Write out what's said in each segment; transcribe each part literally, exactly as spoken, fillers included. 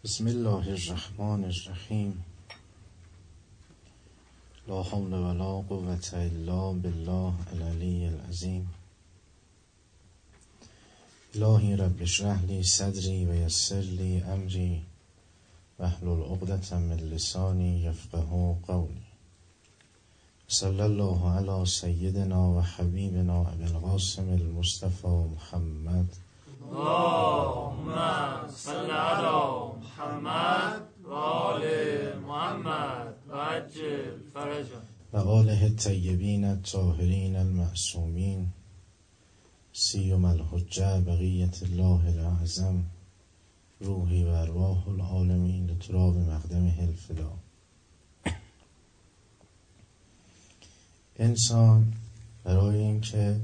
بسم الله الرحمن الرحیم. لا حول ولا قوة الا بالله العلی العظیم. الهی رب اشرح لی صدری و یسر لی امری واحلل عقدة من لسانی یفقهوا قولی. صلی الله علی سیدنا و حبیبنا ابی القاسم المصطفى محمد. اللهم صل علی محمد و آل محمد و عجل فرجا و آله الطیبین الطاهرین المعصومین سیما الحجة بقیة الله الاعظم روحی و ارواح العالمین لتراب مقدمه الفدا. انسان برای اینکه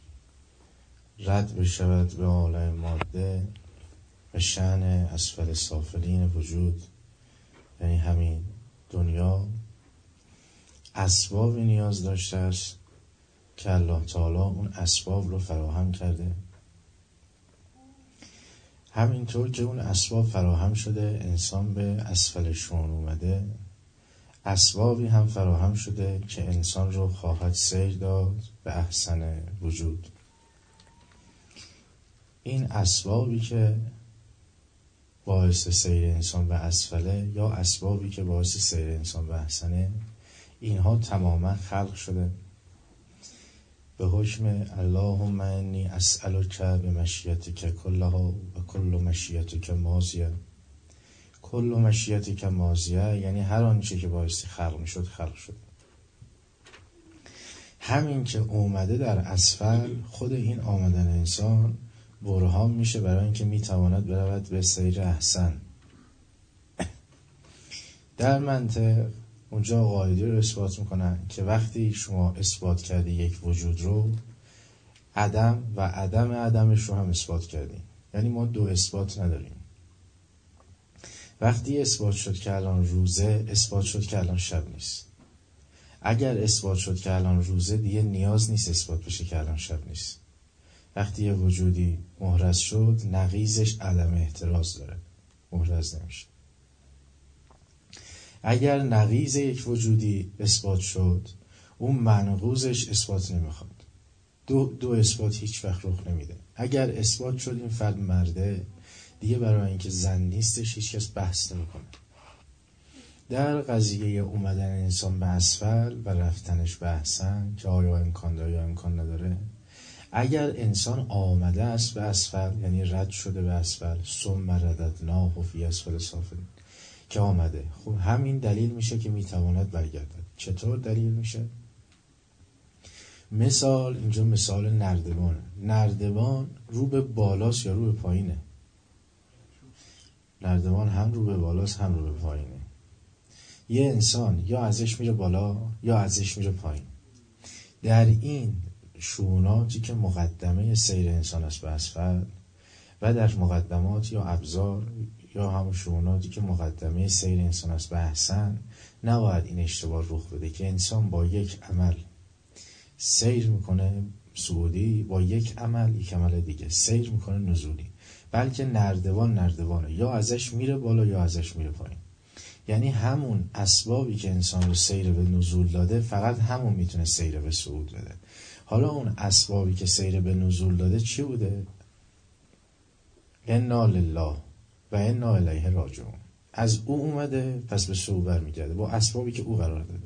رد بشود به عالم ماده و شأن اسفل سافلین وجود، یعنی همین دنیا، اسبابی نیاز داشته است که الله تعالی اون اسباب رو فراهم کرده. همینطور که اون اسباب فراهم شده، انسان به اسفلشون اومده، اسبابی هم فراهم شده که انسان رو خواهد سیر داد به احسن وجود. این اسبابی که باعث سیر انسان به اسفله یا اسبابی که باعث سیر انسان به احسنه، اینها تماما خلق شده به حکم اللهم انی اسألک بمشیتک کلها و کل مشیتک ماضیه. کل مشیتک ماضیه یعنی هر آنچه که باعث خلق می شد خلق شده. همین که اومده در اسفل، خود این آمدن انسان برهان میشه برای اینکه میتواند برود به سیر احسن. در منطق اونجا قاعده رو اثبات میکنن که وقتی شما اثبات کردی یک وجود رو، عدم و عدم عدمش رو هم اثبات کردی. یعنی ما دو اثبات نداریم. وقتی اثبات شد که الان روزه، اثبات شد که الان شب نیست. اگر اثبات شد که الان روزه، دیگه نیاز نیست اثبات بشه که الان شب نیست. وقتی یه وجودی محرز شد، نقیضش عدم احتراز داره، محرز نمیشه. اگر نقیض یک وجودی اثبات شد، اون منقوضش اثبات نمیخواد. دو, دو اثبات هیچ وقت رخ نمیده. اگر اثبات شد این فرد مرده، دیگه برای اینکه زن نیستش هیچ کس بحث نمیکنه. در قضیه اومدن انسان به اسفل و رفتنش به احسن که آیا امکان داره یا امکان نداره، اگر انسان آمده است به اسفل، یعنی رد شده به اسفل، ثم رددناه فی اسفل سافلین، که آمده، خب همین دلیل میشه که میتواند برگردد. چطور دلیل میشه؟ مثال اینجا مثال نردبانه. نردبان رو به بالاست یا رو به پایینه؟ نردبان هم رو به بالاست هم رو به پایینه. یه انسان یا ازش میره بالا یا ازش میره پایین. در این شؤوناتی که مقدمه سیر انسان است به اسفل و در مقدمات یا ابزار یا همون شؤوناتی که مقدمه سیر انسان است به احسن، نباید این اشتباه رخ بده که انسان با یک عمل سیر میکنه صعودی، با یک عمل یک عمل دیگه سیر میکنه نزولی. بلکه نردبان نردبانه، یا ازش میره بالا یا ازش میره پایین. یعنی همون اسبابی که انسان رو سیر به نزول داده، فقط همون میتونه سیر به صعود بده. حالا اون اسبابی که سیر به نزول داده چی بوده؟ انا لله و انا الیه راجعون. از او اومده پس به صعود برمیگرده با اسبابی که او قرار داده.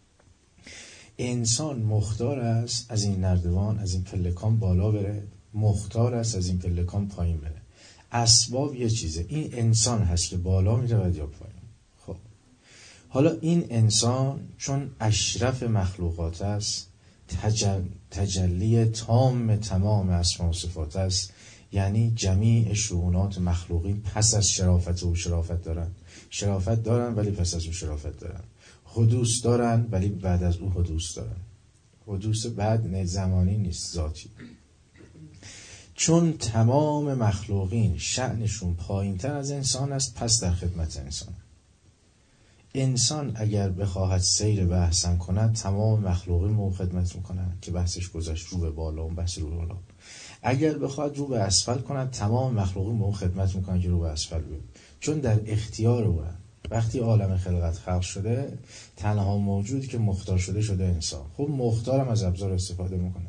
انسان مختار است از این نردبان، از این پلکان بالا بره، مختار است از این پلکان پایین بره. اسباب یه چیزه، این انسان هست که بالا میره یا پایین. خب حالا این انسان چون اشرف مخلوقات است، تجل... تجلی تام تمام اسما و صفات است، یعنی جمیع شؤونات مخلوقین پس از شرافت او شرافت دارن. شرافت دارن ولی پس از او شرافت دارن. حدوث دارن ولی بعد از او حدوث دارن. حدوث بعد نه، زمانی نیست، ذاتی. چون تمام مخلوقین شأنشون پایین تر از انسان است، پس در خدمت انسان. انسان اگر بخواهد سیر به احسن کند، تمام مخلوقین مو خدمت میکنن که بحثش گذاشت رو به بالا، اون بحث رو به بالا. اگر بخواهد رو به اسفل کند، تمام مخلوقین مو خدمت میکنن که رو به اسفل بیاد. چون در اختیار او هست. وقتی عالم خلقت خلق شده، تنها موجودی که مختار شده شده انسان. خب مختارم از ابزار استفاده میکنه.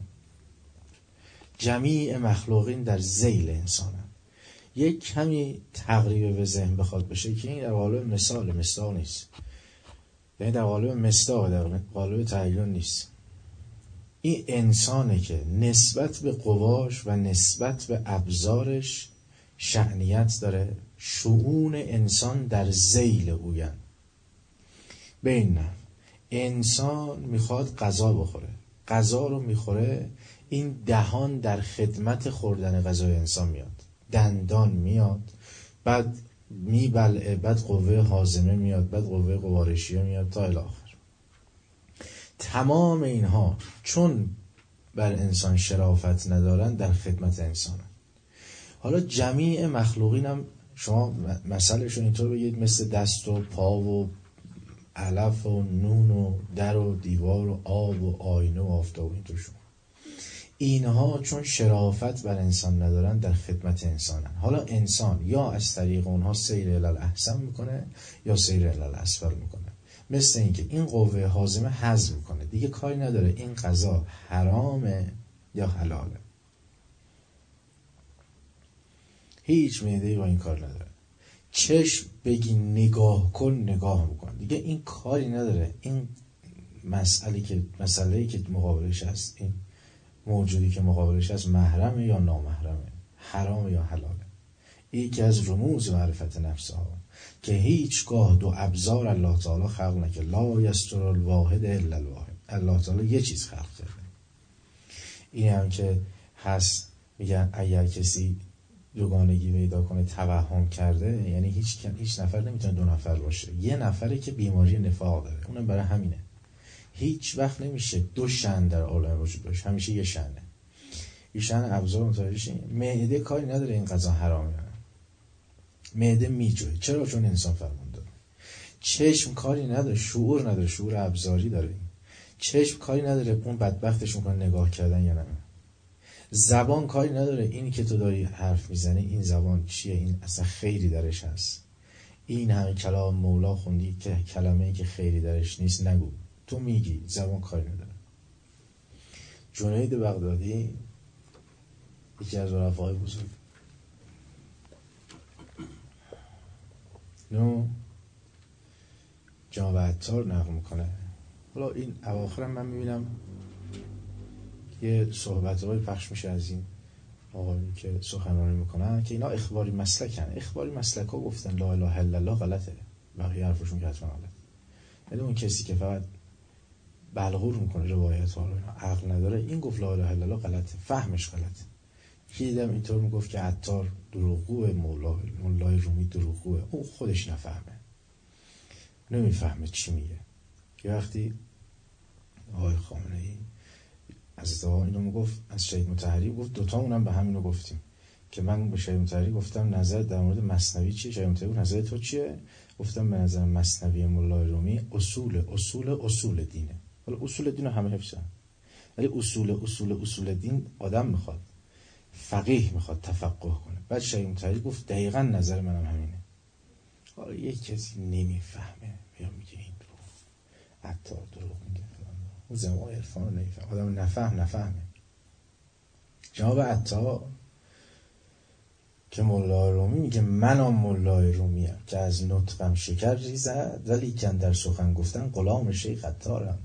جمیع مخلوقین در ذیل انسانن. یک کمی تقریب به ذهن بخواد بشه که این در قالب مثال مصداق نیست، یعنی در قالب مصداق، در قالب تحلیل نیست. این انسانه که نسبت به قواش و نسبت به ابزارش شأنیت داره. شؤون انسان در ذیل اوین. به این نحو انسان میخواد غذا بخوره، غذا رو میخوره، این دهان در خدمت خوردن غذای انسان میاد، دندان میاد، بعد میبلعه، بعد قوه هاضمه میاد، بعد قوه گوارشیه میاد تا الی آخر. تمام اینها چون بر انسان شرافت ندارن در خدمت انسانن. حالا جمیع مخلوقین هم شما مثلشون اینطور بگید مثل دست و پا و علف و نون و در و دیوار و آب و آینه و آفتاب و اینطور شما. اینها چون شرافت بر انسان ندارن در خدمت انسانن. حالا انسان یا از طریق اونها سیر الی الاحسن میکنه یا سیر الی الاسفل میکنه. مثل اینکه این قوه هاضمه هضم میکنه، دیگه کاری نداره این غذا حرامه یا حلاله. هیچ معده‌ای با این کار نداره. چشم بگی نگاه کن نگاه میکن، دیگه این کاری نداره این مسئله که مسئله‌ای که مقابلش هست، این موجودی که مقابلش هست محرمه یا نامحرمه، حرام یا حلاله. یکی از رموز معرفت نفس ها که هیچگاه دو ابزار الله تعالی خلق نکرد. لا یستر الواحد الا الواحد. الله تعالی یه چیز خلق کرده. این هم که هست میگن اگر کسی دوگانگی پیدا کنه توهم کرده، یعنی هیچ هیچ نفر نمیتونه دو نفر باشه. یه نفره که بیماری نفاق داره، اونم برای همینه. هیچ وقت نمیشه دو شأن در عالم وجود باشه، همیشه یه شأنه. یه شأن ابزار متوجه شین. معده کاری نداره این غذا حرامه. معده میجوه. چرا؟ چون انسان فرمان داره. چشم کاری نداره، شعور نداره، شعور ابزاری داره. چشم کاری نداره اون بدبختش میکنه نگاه کردن یا نه. زبان کاری نداره اینی که تو داری حرف میزنی این زبان چیه، این اصلا خیری درش هست. این همه کلام مولا خوندی که کلمه‌ای که خیری درش نیست نگو، تو میگی، زبان کاری نداره. جنید بغدادی یکی از عرفای بزرگ نو جناب عطار نقل میکنه. حالا این اواخرم من میبینم یه صحبت‌های پخش میشه از این آقایی که سخنرانی میکنن که اینا اخباری مسلکن. اخباری مسلک ها گفتن لا اله الا الله غلطه، بقیه حرفشون که حتما غلطه. یعنی اون کسی که فقط بلغور میکنه روایت ها رو عقل نداره، این گفت لا اله الا الله غلطه، فهمش غلطه. یکی‌دم اینطور میگفت که عطار دروغگوه، مولا مولای رومی دروغگوه، اون خودش نفهمه، نمیفهمه چی میگه. یه وقتی آقای خامنه‌ای از دعا اینو میگفت، از شهید مطهری گفت، دوتا اونم به همینو گفتیم که من به شهید مطهری گفتم نظر در مورد مثنوی چیه؟ شهید مطهری گفت نظر تو چیه؟ گفتم به نظر مثنوی مولای رومی اصول اصول اصول دینه. حالا اصول دین رو همه حفظن، ولی اصول اصول اصول دین آدم میخواد فقیه، میخواد تفقه کنه. بعد شهید مطهری گفت دقیقاً نظر منم همینه. حالا یک کسی نمیفهمه یا میگه این رو عطار دروغ میگه، اون زمان عرفان رو نمیفهم. آدم نفهم نفهمه. جناب عطار که مولای رومی میگه منم مولای رومیم که از نطقم شکر ریزد ولی کن در سخن گفتن غلام شیخ عطارم.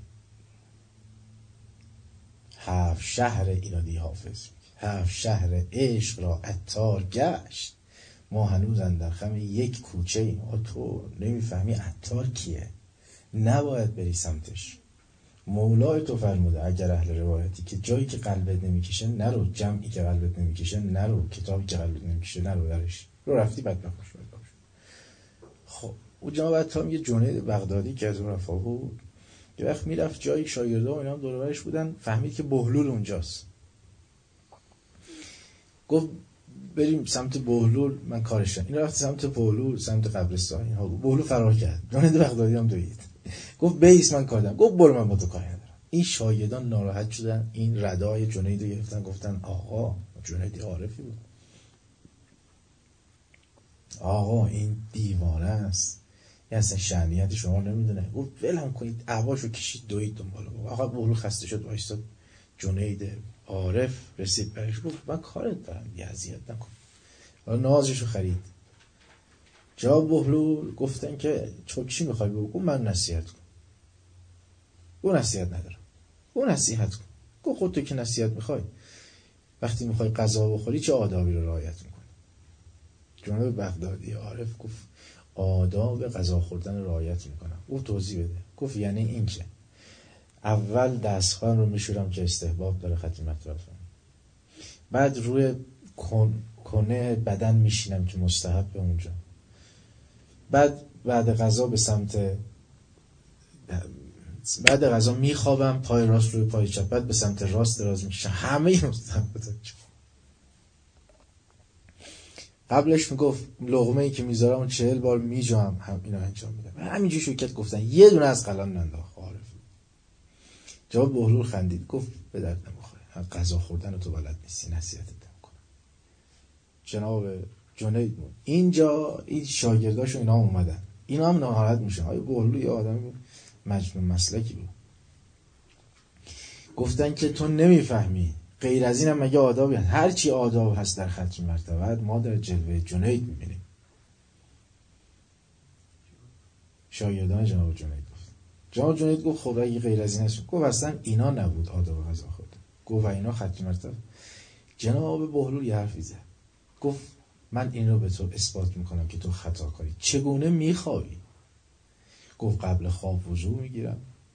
هفت شهر اینادی حافظ، هفت شهر عشق را عطار گشت، ما هنوز اندر خم یک کوچه ایم. تو نمیفهمی عطار کیه، نباید بری سمتش. مولای تو فرموده اگر اهل روایتی که جایی که قلبت نمیکشه نرو، جمعی که قلبت نمیکشه نرو، کتابی که قلبت نمیکشه نرو درش، رو رفتی بدبخت شد. خب او جناب عطار میگه جنید بغدادی که از اون رفا بود، یه وقت میرفت جایی شاگردا و اینا دور و برش بودن، فهمید که بهلول اونجاست. گفت بریم سمت بهلول، من کارشم. این رفت سمت بهلول، سمت قبرستان. اینها بهلول فرار کرد، جنید بغدادی هم دوید. گفت بیس من کار دارم. گفت برو من با تو کاری ندارم. این شاگردان ناراحت شدن، این ردای جنید رو گرفتن، گفتن آقا جنیدی عارفی بود. آقا این دیوانه است، این اصلا شأنیت شما نمیدونه. گفت ولم کنید، احواشو کشید دوید دنبال آقا. بهلول خسته شد وایساد. جنید عارف رسید برش، گفت من کارت دارم دیگه، اذیت نکن. حالا نازشو خرید. جواب بهلول گفتن که چه چی میخوای بگو؟ گفت من نصیحت کن. گفت نصیحت ندارم. گفت نصیحت کن. گفت خود تو که نصیحت میخوای، وقتی میخوای غذا بخوری چه آدابی رو رعایت میکنی؟ جناب بغدادی عارف گفت آداب غذا خوردن رو رعایت میکنم. او توضیح بده. گفت یعنی این که اول دستخوان رو میشورم که استحباب داره ختم اطرافم، بعد روی کن... کنه بدن میشینم که مستحب به اونجا، بعد بعد غذا به سمت بعد غذا میخوابم پای راست روی پای چپ، بعد به سمت راست دراز میکشم. همه این مستحب. قبلش میگفت لقمه ای که میذارم چهل بار میجام، هم اینا انجام میدم. همینجوری شوکت گفتن یه دونه از قلم ننداخت. عارف جواب بهلول خندید، گفت به درد نمیخوره، غذا خوردن تو بلد نیستی، نصیحتت نمیکنم. جناب جنید بود اینجا، این شاگرداش اینا اومدن، اینا هم ناراحت میشن. آیا بهلول یه آدم مجنون مسلکی بود. گفتن که تو نمیفهمی، غیر از این هم مگه آدابی هست؟ هر چی آداب هست در ختم مرتبه ما در جلوه جنید میبینیم. شاگردان جناب جنید گفت. جناب جنید گفت خب اگه غیر از این هست، گفت اصلا اینا نبود آداب غذا خورد. گفت و اینا ختم مرتبه. جناب بهلول یه حرفی زد، گفت من این رو به تو اثبات میکنم که تو خطا کاری. چگونه میخوابی؟ گفت قبل خواب وضو میگیرم،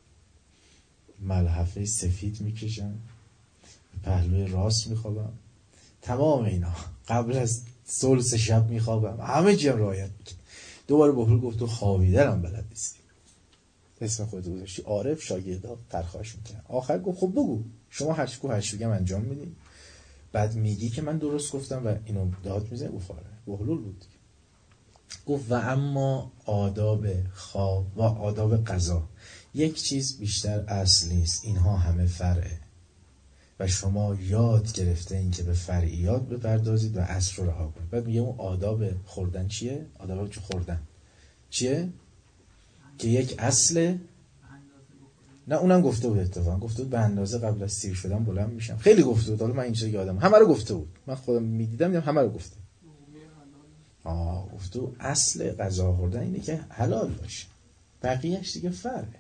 ملحفه سفید میکشم، پهلوی راست میخوابم، تمام اینا قبل از ثلث شب میخوابم، همه چیم رعایت میکنم. دوباره بهلول گفت تو خوابیدنم بلد نیستی. اسم خودت گذاشتی. عارف شاگردا پرخاش میکنن. آخر گفت خب بگو شما هر چی کو هر چی بگم انجام میدی، بعد میگی که من درست گفتم و اینو داد میزنه. گفت آره. بهلول بود. گفت و اما آداب خواب و آداب غذا یک چیز بیشتر اصل نیست، اینها همه فرعه و شما یاد گرفته این که به فرعیات بپردازید و اصل رو رها کنید. بعد میگه اون آداب خوردن چیه؟ آداب که خوردن چیه؟ که یک اصل. نه اونم گفته بود، اتفاقا گفته بود به اندازه قبل از سیر شدن بلند میشم. خیلی گفته بود. حالا من اینجا یادم همه رو گفته بود، من خودم میدیدم دیدم همه رو گفته. آه گفته بود اصل غذا خوردن اینه که حلال باشه، بقیهش دیگه فرعه.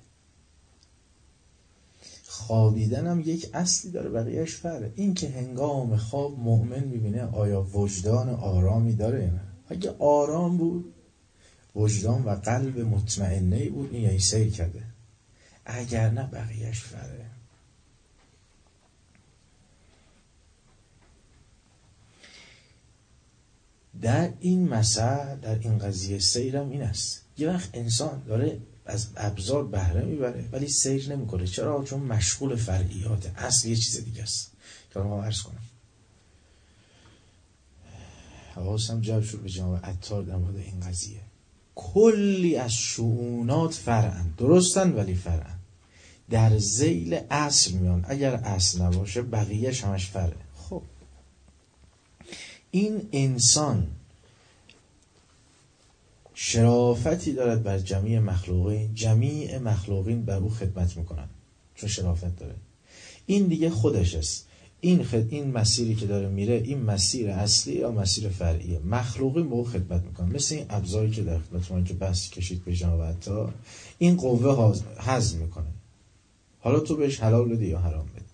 خوابیدن هم یک اصلی داره، بقیهش فرعه. این که هنگام خواب مؤمن میبینه آیا وجدان آرامی داره یا نه. اگه آرام بود، وجدان و قلب مطمئنه بود، این یعنی سیر کرده. اگر نه بقیهش فرعه. در این مسئله، در این قضیه سیرم این است. یه وقت انسان داره از ابزار بهره میبره ولی سیر نمیکنه. چرا؟ چون مشغول فرعیات. اصل یه چیز دیگه است که ما عرض کنم. حواسم جلب شد به جناب عطار در مورد این قضیه. کلی از شؤونات فرعن، درستن ولی فرعن، در ذیل اصل میان. اگر اصل نباشه بقیهش همش فرعه. خب این انسان شرافتی دارد بر جمیع مخلوقین، جمیع مخلوقین بر او خدمت میکنن چون شرافت داره. این دیگه خودش است. این خد... این مسیری که داره میره، این مسیر اصلی یا مسیر فرعیه. مخلوقین به او خدمت میکنن. مثل این ابزاری که در خدمت ما که بس کشید به جناب عطار، این قوه هضم میکنه. حالا تو بهش حلال بده یا حرام بده.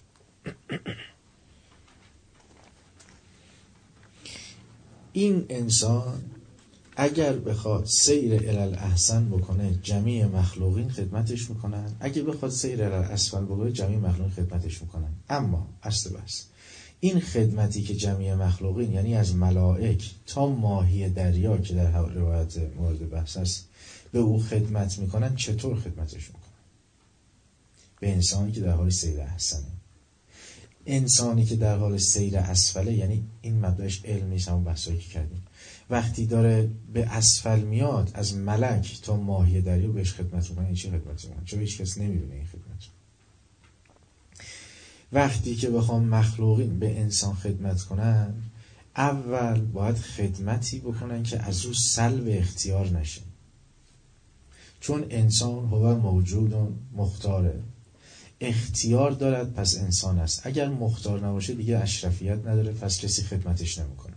این انسان اگر بخواد سیر الاحسن بکنه جمیع مخلوقین خدمتش میکنن، اگر بخواد سیر الاسفل بکنه جمیع مخلوقین خدمتش میکنن. اما اصل بس این خدمتی که جمیع مخلوقین یعنی از ملائک تا ماهی دریا که در روایت مورد بحث است به او خدمت میکنن، چطور خدمتش میکنن؟ به انسانی که در حال سیر احسنه. انسانی که در حال سیر اسفله، یعنی این مبدأش علم نیست، همون بحثایی که کردیم، وقتی داره به اسفل میاد از ملک تا ماهی دریا بهش خدمت میکنه. این چی خدمت میکنه؟ چون هیچ کس نمیبینه این خدمت. وقتی که بخوام مخلوقین به انسان خدمت کنن، اول باید خدمتی بکنن که از او سلب اختیار نشه، چون انسان هو موجود مختاره، اختیار دارد پس انسان است. اگر مختار نباشه دیگه اشرفیت نداره، پس کسی خدمتش نمیکنه.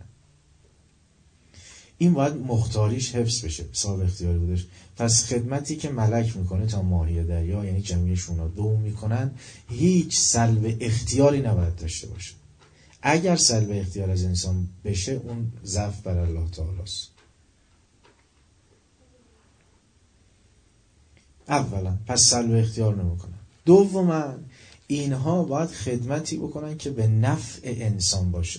این باید مختاریش حفظ بشه، صاحب اختیاری بودش. پس خدمتی که ملک میکنه تا ماهی دریا، یعنی جمعیشون رو دوم میکنن، هیچ سلب اختیاری نباید داشته باشه. اگر سلب اختیار از انسان بشه، اون ضعف بر الله تعالی است. اولا پس سلب اختیار نمیکنن. دوما اینها باید خدمتی بکنن که به نفع انسان باشه،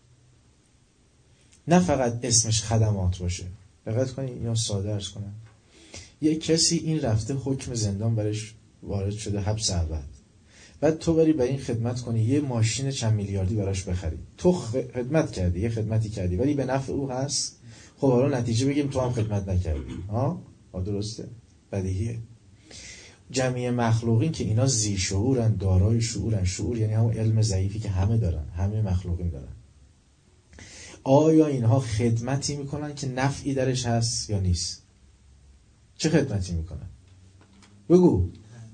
نه فقط اسمش خدمات باشه. دقت کنید، یا ساده عرض کنم، یک کسی این رفته حکم زندان برش وارد شده، حبس ابد، بعد تو بری برای این خدمت کنی، یه ماشین چند میلیاردی براش بخری. تو خدمت کردی، یه خدمتی کردی ولی به نفع او هست. خب حالا نتیجه بگیم تو هم خدمت نکردی. ها ها درسته، بدیهیه. جمعی مخلوقین که اینا ذی شعورن، دارای شعورن. شعور یعنی همون علم ضعیفی که همه دارن، همه مخلوقین دارن. آیا اینها خدمتی میکنن که نفعی درش هست یا نیست؟ چه خدمتی میکنن؟ بگو.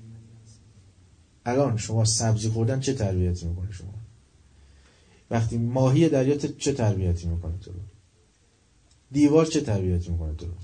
الان شما سبزی خوردن چه تربیتی میکنه شما؟ وقتی ماهی دریا چه تربیتی میکنه تو رو؟ دیوار چه تربیتی میکنه تو رو؟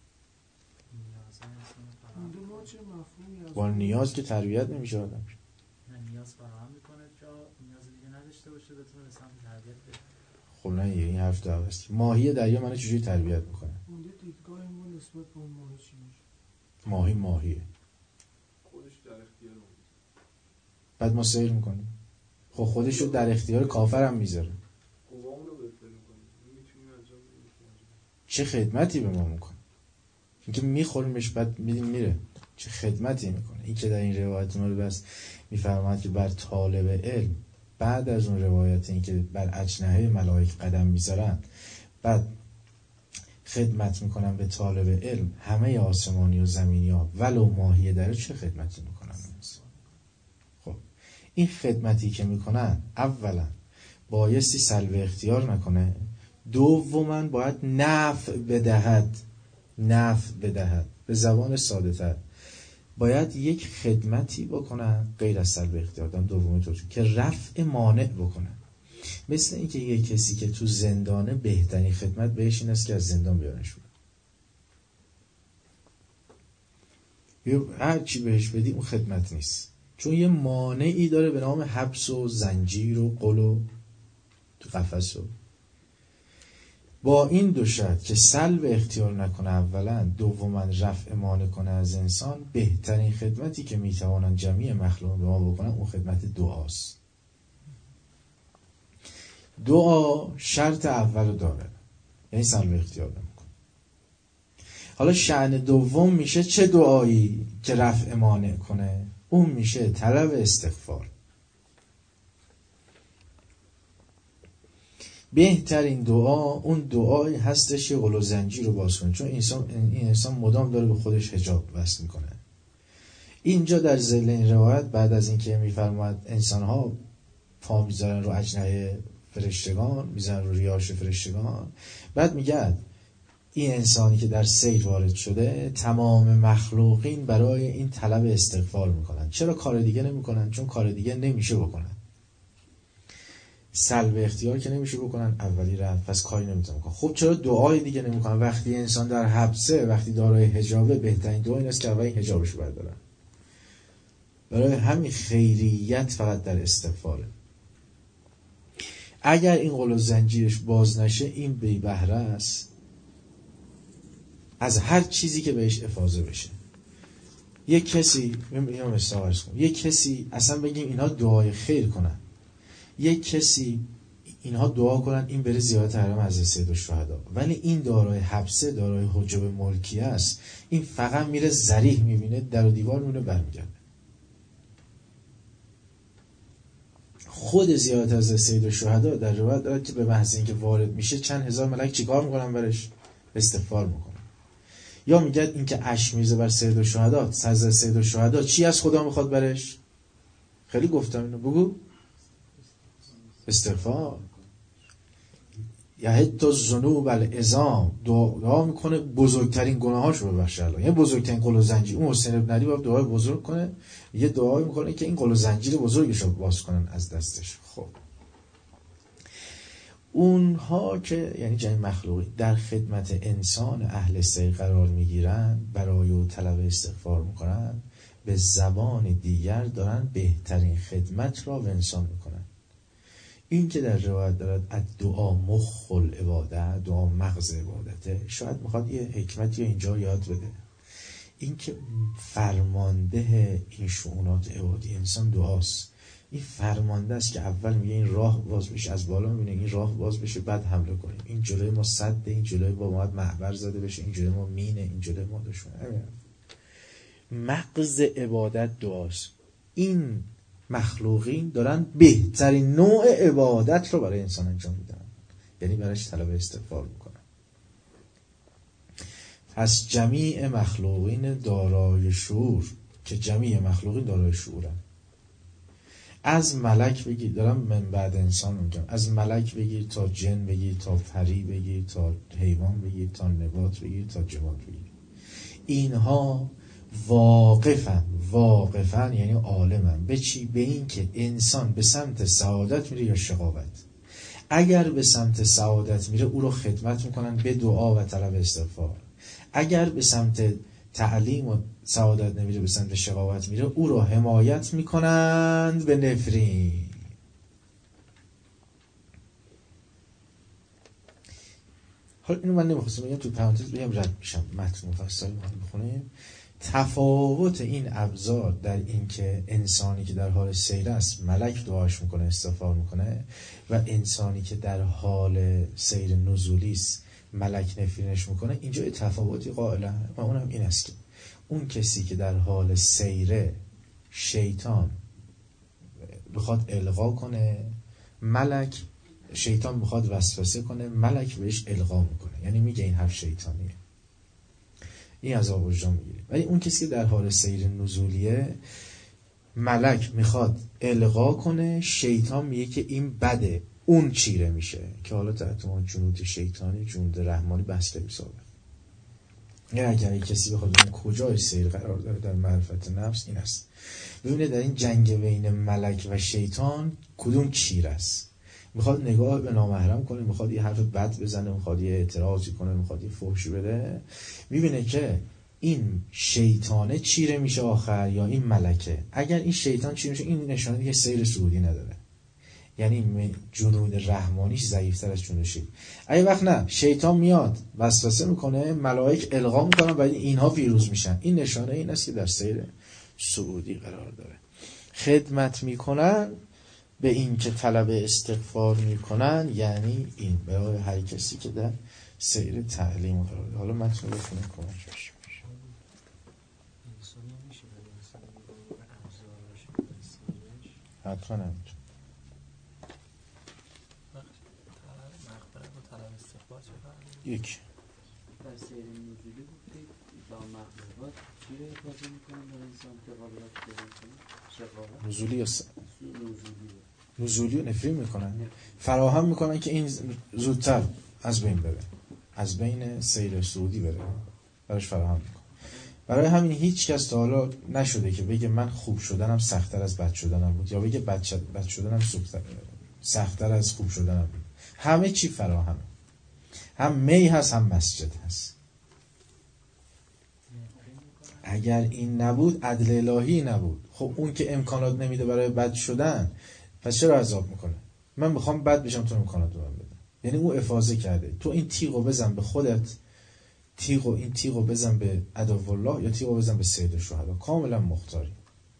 با نیاز که تربیت نمیشه آدم. نیاز فراهم میکنه که نیاز دیگه نداشته باشه، بتونه به سمت تربیت بره. خب نه، این حرف دو است. ماهی دریا منو چجوری تربیت میکنه؟ اون دیدگاه ما نسبت به اون ماهی چی میشه؟ ماهی ماهیه، خودش در اختیار اون. بعد ما سیر میکنیم. خب خودشو در اختیار کافر هم میذاره. قوام رو بهتر میکنه. میتونیم انجام بدیم. چه خدمتی به ما میکنه؟ اینکه میخوریمش بعد میدیم میره. چه خدمتی میکنه؟ این که در این روایت ما رو بس میفرماید که بر طالب علم بعد از اون روایت این که بر اجنحه ملائک قدم میذارن، بعد خدمت میکنن به طالب علم، همه آسمانی و زمینی ها ولو ماهی داره، چه خدمتی میکنن؟ خب این خدمتی که میکنن اولا بایستی سلب اختیار نکنه، دوما باید نفع بدهد. نفع بدهد به زبان ساده تر باید یک خدمتی بکنن غیر از سلب اختیار دارن، دومی توجه که رفع مانع بکنن. مثل اینکه یک کسی که تو زندانه بهترین خدمت بهش این است که از زندان بیارنش بیرون. هر چی بهش بدی اون خدمت نیست، چون یه مانعی داره به نام حبس و زنجیر و قل و تو قفس. و با این دو شرط که سلب اختیار نکنه اولا، دوما رفع مانع کنه از انسان، بهترین خدمتی که میتوانن جمعی مخلوق به ما بکنن اون خدمت دعاست. دعا شرط اولو داره، یعنی سلب اختیار نمیکنه. حالا شأن دوم میشه چه دعایی که رفع مانع کنه؟ اون میشه طلب استغفار. بهترین دعا اون دعایی هستش که قل و زنجیر رو باز کنه، چون انسان این انسان مدام داره به خودش حجاب وصل میکنه. اینجا در ذیل این روایت بعد از اینکه میفرماید انسان‌ها پا میذارن رو اجنحه فرشتگان، میذارن رو ریاش فرشتگان، بعد میگه این انسانی که در سیر وارد شده تمام مخلوقین برای این طلب استغفار میکنن. چرا کار دیگه نمیکنن؟ چون کار دیگه نمیشه بکنن. سلب اختیار که نمیشه بکنن، اولی رفت، پس کاری نمیتونن بکنن. خب چرا دعای دیگه نمیکنن؟ وقتی انسان در حبسه، وقتی دارای حجابه، بهترین دعا این است که اول این حجابش بردارن. برای همین خیریت فقط در استغفاره. اگر این قل و زنجیرش باز نشه، این بی بهره است از هر چیزی که بهش افاضه بشه. یک کسی اینو مثال عرض کنم، یک کسی اصلا بگیم اینها دعای خیر کنن، یک کسی اینها دعا کنن این بره زیارت حرم حضرت سیدالشهدا، ولی این دارای حبسه، دارای حجاب ملکی است، این فقط میره ذریح میبینه، در و دیوار میونه، برمیگرده. خود زیارت حضرت سیدالشهدا در روایت داره که به محض اینکه وارد میشه چند هزار ملک چیکار میکنن برش؟ استغفار میکنن. یا میگه این که اشک میزه بر سیدالشهدا، حضرت سیدالشهدا چی از خدا میخواد برش؟ خیلی گفتم اینو، بگو. استغفار. یحط الذنوب العظام، دعا میکنه بزرگترین گناهاشو ببخشه الله، یعنی بزرگترین قل و زنجیر. اون حسین ابن علی باید دعای بزرگ کنه، یه دعایی میکنه که این قل و زنجیر بزرگشو باز کنن از دستش. خب اونها که یعنی جمعی مخلوقی در خدمت انسان اهل سیر قرار میگیرن، برای او طلب استغفار میکنن، به زبان دیگر دارن بهترین خدمت را به انسان میکنن. این که در روایت دارد دعا مخ العبادت، دعا مغز عبادته، شاید میخواد یه حکمتی اینجا یاد بده. این که فرمانده این شؤونات عبادی انسان دعاست. این فرمانده است که اول میگه این راه باز بشه، از بالا میبینه این راه باز بشه، بعد حمله کنیم. این جلوی ما سده، این جلوی ما باید معبر زده بشه، این جلوی ما مینه، این جلوی ما دشمنه. مغز عبادت دعاست. این مخلوقین دارن بهترین نوع عبادت رو برای انسان انجام میدن، یعنی برایش طلب استغفار میکنن. پس جمیع مخلوقین دارای شعور، که جمیع مخلوقین دارای شعورن، از ملک بگیر، دارم من بعد انسان میگم، از ملک بگیر تا جن بگیر، تا پری بگیر، تا حیوان بگیر، تا نبات بگیر، تا جماد بگیر، اینها واقفن واقفن یعنی عالمن به چی؟ به این که انسان به سمت سعادت میره یا شقاوت. اگر به سمت سعادت میره او رو خدمت میکنن به دعا و طلب استغفار. اگر به سمت تعلیم و سعادت نمیره، به سمت شقاوت میره، او رو حمایت میکنند به نفرین. حالا اینو من نمیخواستم بگم، تو پرانتز بگم رد میشم، متن مفصل ما بخونیم. تفاوت این ابزار در این که انسانی که در حال سیر است ملک دعاش میکنه، استغفار میکنه، و انسانی که در حال سیر نزولی است ملک نفرینش میکنه، اینجا یه تفاوتی قائله و اونم این است که اون کسی که در حال سیره شیطان بخواد القا کنه، ملک شیطان بخواد وسوسه کنه، ملک بهش القا میکنه، یعنی میگه این حرف شیطانیه، این عذاب وجدان میگیره. ولی اون کسی که در حال سیر نزولیه، ملک میخواد القا کنه، شیطان میگه که این بده، اون چیره میشه، که حالا تحت ما جنود شیطانی جنود رحمانی بحث میسابه. یعنی اگر کسی بخواد اون کجای سیر قرار داره در معرفت نفس، این است. ببینه در این جنگ بین ملک و شیطان کدوم چیر است. میخواد نگاه به نامحرم کنه، میخواد یه حرف بد بزنه، میخواد یه اعتراضی کنه، میخواد یه فحشی بده، میبینه که این شیطانه چیره میشه آخر یا این ملکه. اگر این شیطان چیره میشه، این نشانه دیگه سیر سعودی نداره، یعنی جنود رحمانیش ضعیفتر از جنود شیطان. اگه وقت نه شیطان میاد وسوسه میکنه، ملائک القا میکنن و اینها پیروز میشن، این نشانه این است که در سیر سعودی قرار داره. خدمت میکنن به این که طلب استغفار میکنن، یعنی این برای هر کسی که در سیر تعلیم قرار داره. حالا متن رو بخونم کمک بشه. حتما نمیتون یک در سیر نزولی گفتید با مخلوقات چی رو بازی میکنن در انسان که قابلت پیدا کنه؟ شقاوت نزولی یا س... نزولی نزولی رو نفرین میکنن، فراهم میکنن که این زودتر از بین بره، از بین سیر سعودی بره، براش فراهم میکنن. برای همین هیچ کس تا حالا نشده که بگه من خوب شدنم سخت‌تر از بد شدنم بود، یا بگه بد, شد... بد شدنم سخت‌تر از خوب شدنم بود. همه چی فراهمه، هم می هست هم مسجد هست. اگر این نبود عدل الهی نبود. خب اون که امکانات نمیده برای بد شدن، پس چرا عذاب میکنه؟ من میخوام بد بشم تو امکانات رو من بده. یعنی او افاضه کرده، تو این تیغو بزن به خودت، تیغو این تیغو بزن به عدو الله یا تیغو بزن به سید الشهدا، کاملا مختاری.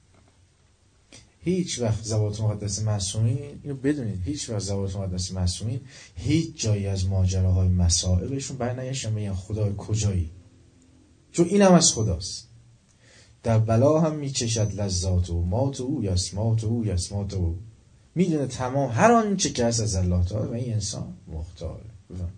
هیچ وقت ضوابط مقدس معصومین، اینو بدونید، هیچ وقت ضوابط مقدس معصومین هیچ جایی از ماجراهای مصائبشون برنگشتن بگن خدای کجایی، چون اینم از خداست. در بلا هم میچشد لذات او، مات او یسمات او یسمات او، میدونه تمام هر آنچه که هست از الله تعالی و این انسان مختاره. بفهم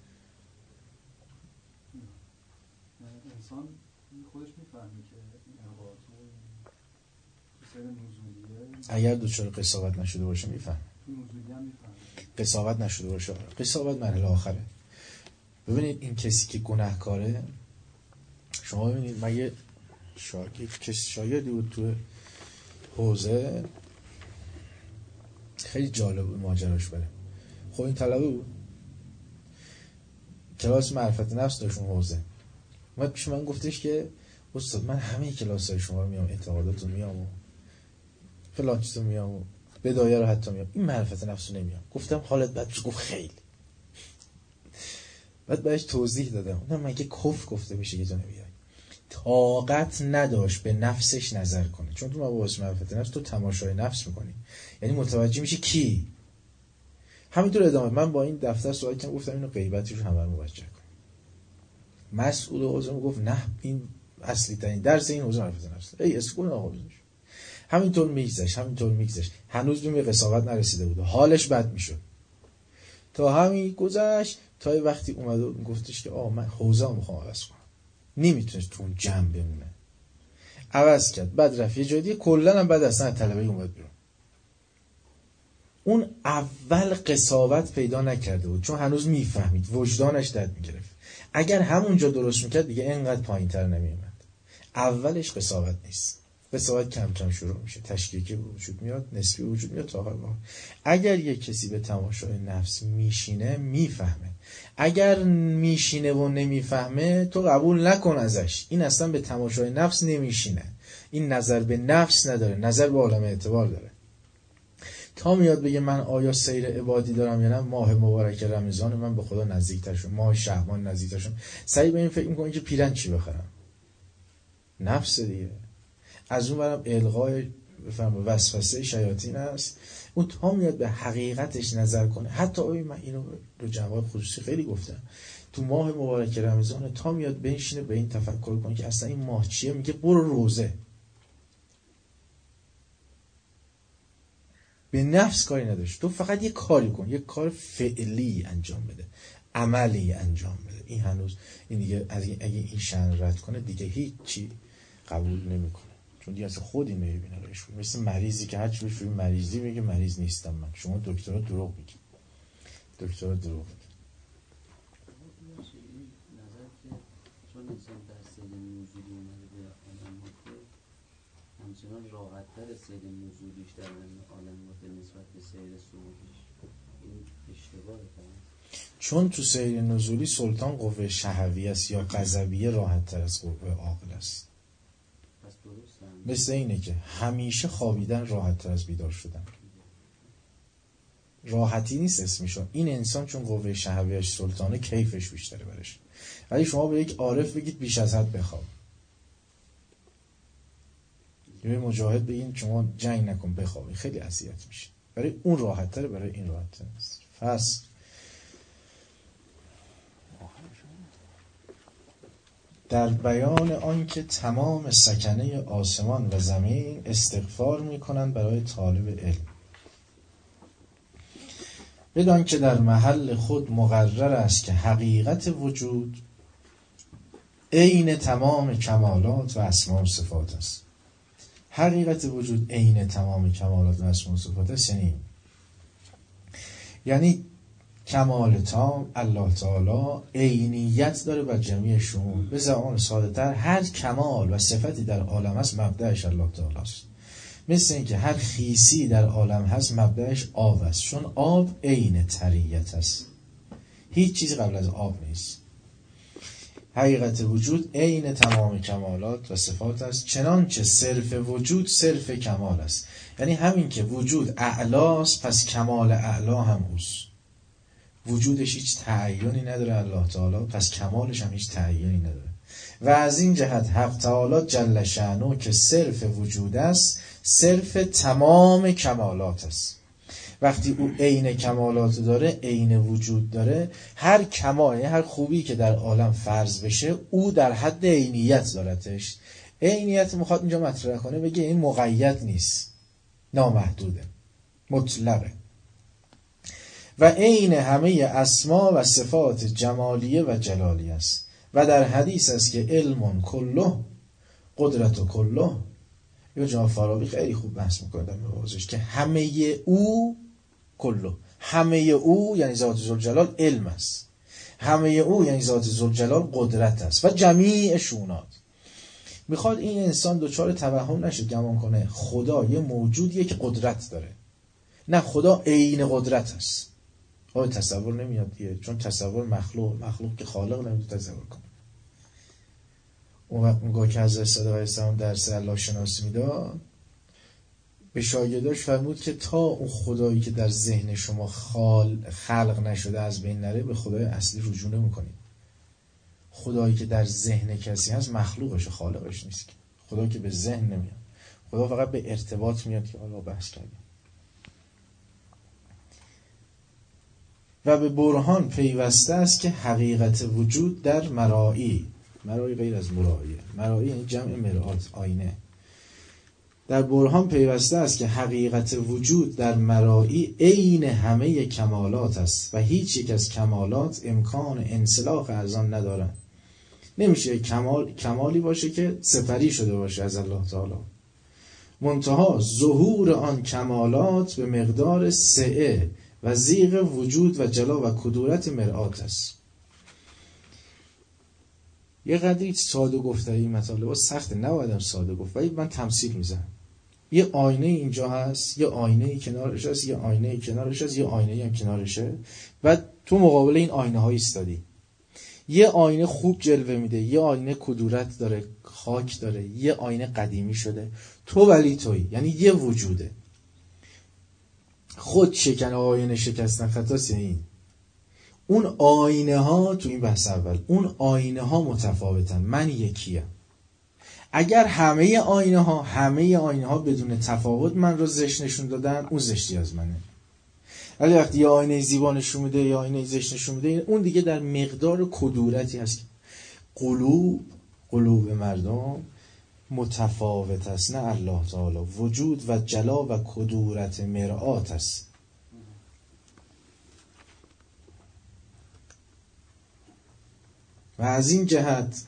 انسان خودش میفهمی که این احوالات سیر نزولیه، اگر دوچار قساوت نشده باشه میفهم. نزولی هم میفهمه قساوت نشده باشه. قساوت مرحله آخره. ببینید این کسی که گناهکاره، شما ببینید مگه شاگرد کسی شاگردی بود تو حوزه، خیلی جالب بود ماجراش بره. خب این طلبه بود، کلاس معرفت نفس داشت اون حوزه، اومد پیش من گفتش که استاد من همه کلاس‌های شما رو میام، اعتقاداتو میام و فلان چیزو میام و بدایه رو حتی میام، این معرفت نفس رو نمیام. گفتم حالت بد بشه؟ گفت خیلی. بعد بهش توضیح دادم، اونم مگه کفر گفته میشه که تو نمیای؟ طاقت نداشت به نفسش نظر کنه، چون تو مباحث معرفت نفس تو تماشای نفس میکنی، یعنی متوجه میشه کی. همینطور ادامه. من با این دفتر سوال کردم، گفتم اینو غیبتیش همه رو موجه کن. مسئول حوزه گفت نه این اصلی ترین درس این حوزه معرفت نفس. ای اسکول آقا بزنش. همینطور میگذشت همینطور میگذشت هنوز به قساوت نرسیده بود، حالش بد میشد. تا همین گذشت تا وقتی اومد و گفتش که آ من حوزه میخوام عوض کنم. نمیتونست تو اون جمع بمونه، عوض کرد. بعد رفت یه جای دیگه، کلا هم بعد اصلا طلبه اومد بیرون. اون اول قساوت پیدا نکرده بود چون هنوز میفهمید، وجدانش درد میگرفت. اگر همونجا درست میکرد دیگه اینقدر پایینتر نمیومد. اولش قساوت نیست، قساوت کم کم شروع میشه، تشکیکی وجود میاد، نسبی وجود میاد تا آخر. اگر یک کسی به تماشای نفس میشینه میفهمه، اگر میشینه و نمیفهمه تو قبول نکن ازش، این اصلا به تماشای نفس نمیشینه، این نظر به نفس نداره، نظر به عالم اعتبار داره. تا میاد بگه من آیا سیر عبادی دارم یا نه، ماه مبارک رمضان من به خدا نزدیکتر شدم، ماه شعبان نزدیکتر شدم، سعی به این فکر میکنه که پیرن چی بخرم. نفس دیگه. از اون برم الغای بفهم وسوسه شیاطین است. اون تا میاد به حقیقتش نظر کنه. حتی من اینو رو جواب خصوصی خیلی گفتم، تو ماه مبارک رمضان تا میاد بنشینه به این تفکر کنه که اصلا این ماه چیه، میگه برو روزه. به نفس کاری نداشت، تو فقط یه کاری کن، یه کار فعلی انجام بده، عملی انجام بده. این هنوز این دیگه اگه این شأن رد کنه دیگه هیچی قبول نمیکنه، چون دیگه اصلا خودی نمیبینه روش. مثل مریضی که هر چی بهش مریضی میگه مریض نیستم من، شما دکترا دروغ میگی، دکترا دروغ میگی. نظر که چون انسان در سیر نزولی اومده به عالم ماده، همچنان راحت‌تر سیر نزولیش در عالم ماده نسبت به سیر صعودیش، این اشتباهه. چون تو سیر نزولی سلطان قوه شهوی است یا غضبیه راحت‌تر از قوه عاقل است. مثل اینه که همیشه خوابیدن راحت تر از بیدار شدن. راحتی نیست اسمشون. این انسان چون قوه شهویش سلطانه، کیفش بیشتره برش. ولی شما به یک عارف بگید بیش از حد بخواب، یا به مجاهد بگید شما جنگ نکن بخواب، خیلی اذیت میشه. برای اون راحت تره، برای این راحت تر است. پس در بیان آن که تمام سکنه آسمان و زمین استغفار میکنند برای طالب علم، بدان که در محل خود مقرر است که حقیقت وجود عین تمام کمالات و اسماء و صفات است. حقیقت وجود عین تمام کمالات و اسماء و صفات است، یعنی یعنی کمال تام الله تعالی عینیت داره بر جمعی شمول. به زبان ساده تر هر کمال و صفتی در عالم هست مبدأش الله تعالی است. مثل اینکه هر خیسی در عالم هست مبدأش آب است، چون آب عین طریت است، هیچ چیزی قبل از آب نیست. حقیقت وجود عین تمام کمالات و صفات است، چنانچه صرف وجود صرف کمال است. یعنی همین که وجود اعلاست پس کمال اعلا هم اوست. وجودش هیچ تعیینی نداره الله تعالی، پس کمالش هم هیچ تعیینی نداره. و از این جهت حق تعالی جل شأنه که صرف وجود است صرف تمام کمالات است. وقتی او عین کمالات داره، عین وجود داره، هر کمال، هر خوبی که در عالم فرض بشه او در حد عینیت دارتش. عینیت میخواد اینجا مطرح کنه، بگه این مقید نیست، نامحدوده، مطلقه. و عین همه اسما و صفات جمالیه و جلالی است. و در حدیث است که علم کله قدرت کله. یا جناب فارابی خیلی خوب بحث میکنه در موضوعش که همه او کلو، همه او یعنی ذات ذوالجلال علم است، همه او یعنی ذات ذوالجلال قدرت است و جمیع شونات. میخواد این انسان دچار توهم نشه، گمان کنه خدا یه موجودیه که قدرت داره. نه، خدا عین قدرت است. آیا تصور نمیاد دیگه؟ چون تصور مخلوق، مخلوق که خالق نمیتونه تصور کنه. اون وقت اونگاه که حضرت صادق علیه السلام درس الله شناسی میداد، به شاگرداش فرمود که تا اون خدایی که در ذهن شما خال خلق نشده از بین نره، به خدای اصلی رجوع نمی‌کنید. خدایی که در ذهن کسی هست مخلوقش، خالقش نیست. خدا که به ذهن نمیاد، خدا فقط به ارتباط میاد که حالا بحث کردیم. و به برهان پیوسته است که حقیقت وجود در مرایی، مرایی غیر از مراییه، مرایی یعنی جمع مرآت، آینه. در برهان پیوسته است که حقیقت وجود در مرایی عین همه کمالات است و هیچ یک از کمالات امکان انسلاخ از آن ندارد. نمیشه کمال کمالی باشه که سپری شده باشه از الله تعالی. منتها ظهور آن کمالات به مقدار سعه و زیغ وجود و جلا و کدورت مرآت است. یه قدری ساده گفته این مطالب سخته، نبایدم ساده گفت، ولی من تمثیل میزنم. یه آینه اینجا هست، یه آینه کنارش هست، یه آینه کنارش هست، یه آینه هم کنارشه، و تو مقابل این آینه ها ایستادی. یه آینه خوب جلوه میده، یه آینه کدورت داره، خاک داره، یه آینه قدیمی شده، تو ولی تویی، یعنی یه وجوده. خود شکن آینه شکستن خطاست. این اون آینه ها تو این بحث اول، اون آینه ها متفاوتن، من یکیم. اگر همه آینه ها همه آینه ها بدون تفاوت من رو زشت نشون دادن، اون زشتی از منه. ولی وقتی یه آینه زیبا نشون میده یا آینه زشت نشون میده، اون دیگه در مقدار کدورتی هست. قلوب قلوب مردم متفاوت است، نه الله تعالی. وجود و جلا و کدورت مرآت است. و از این جهت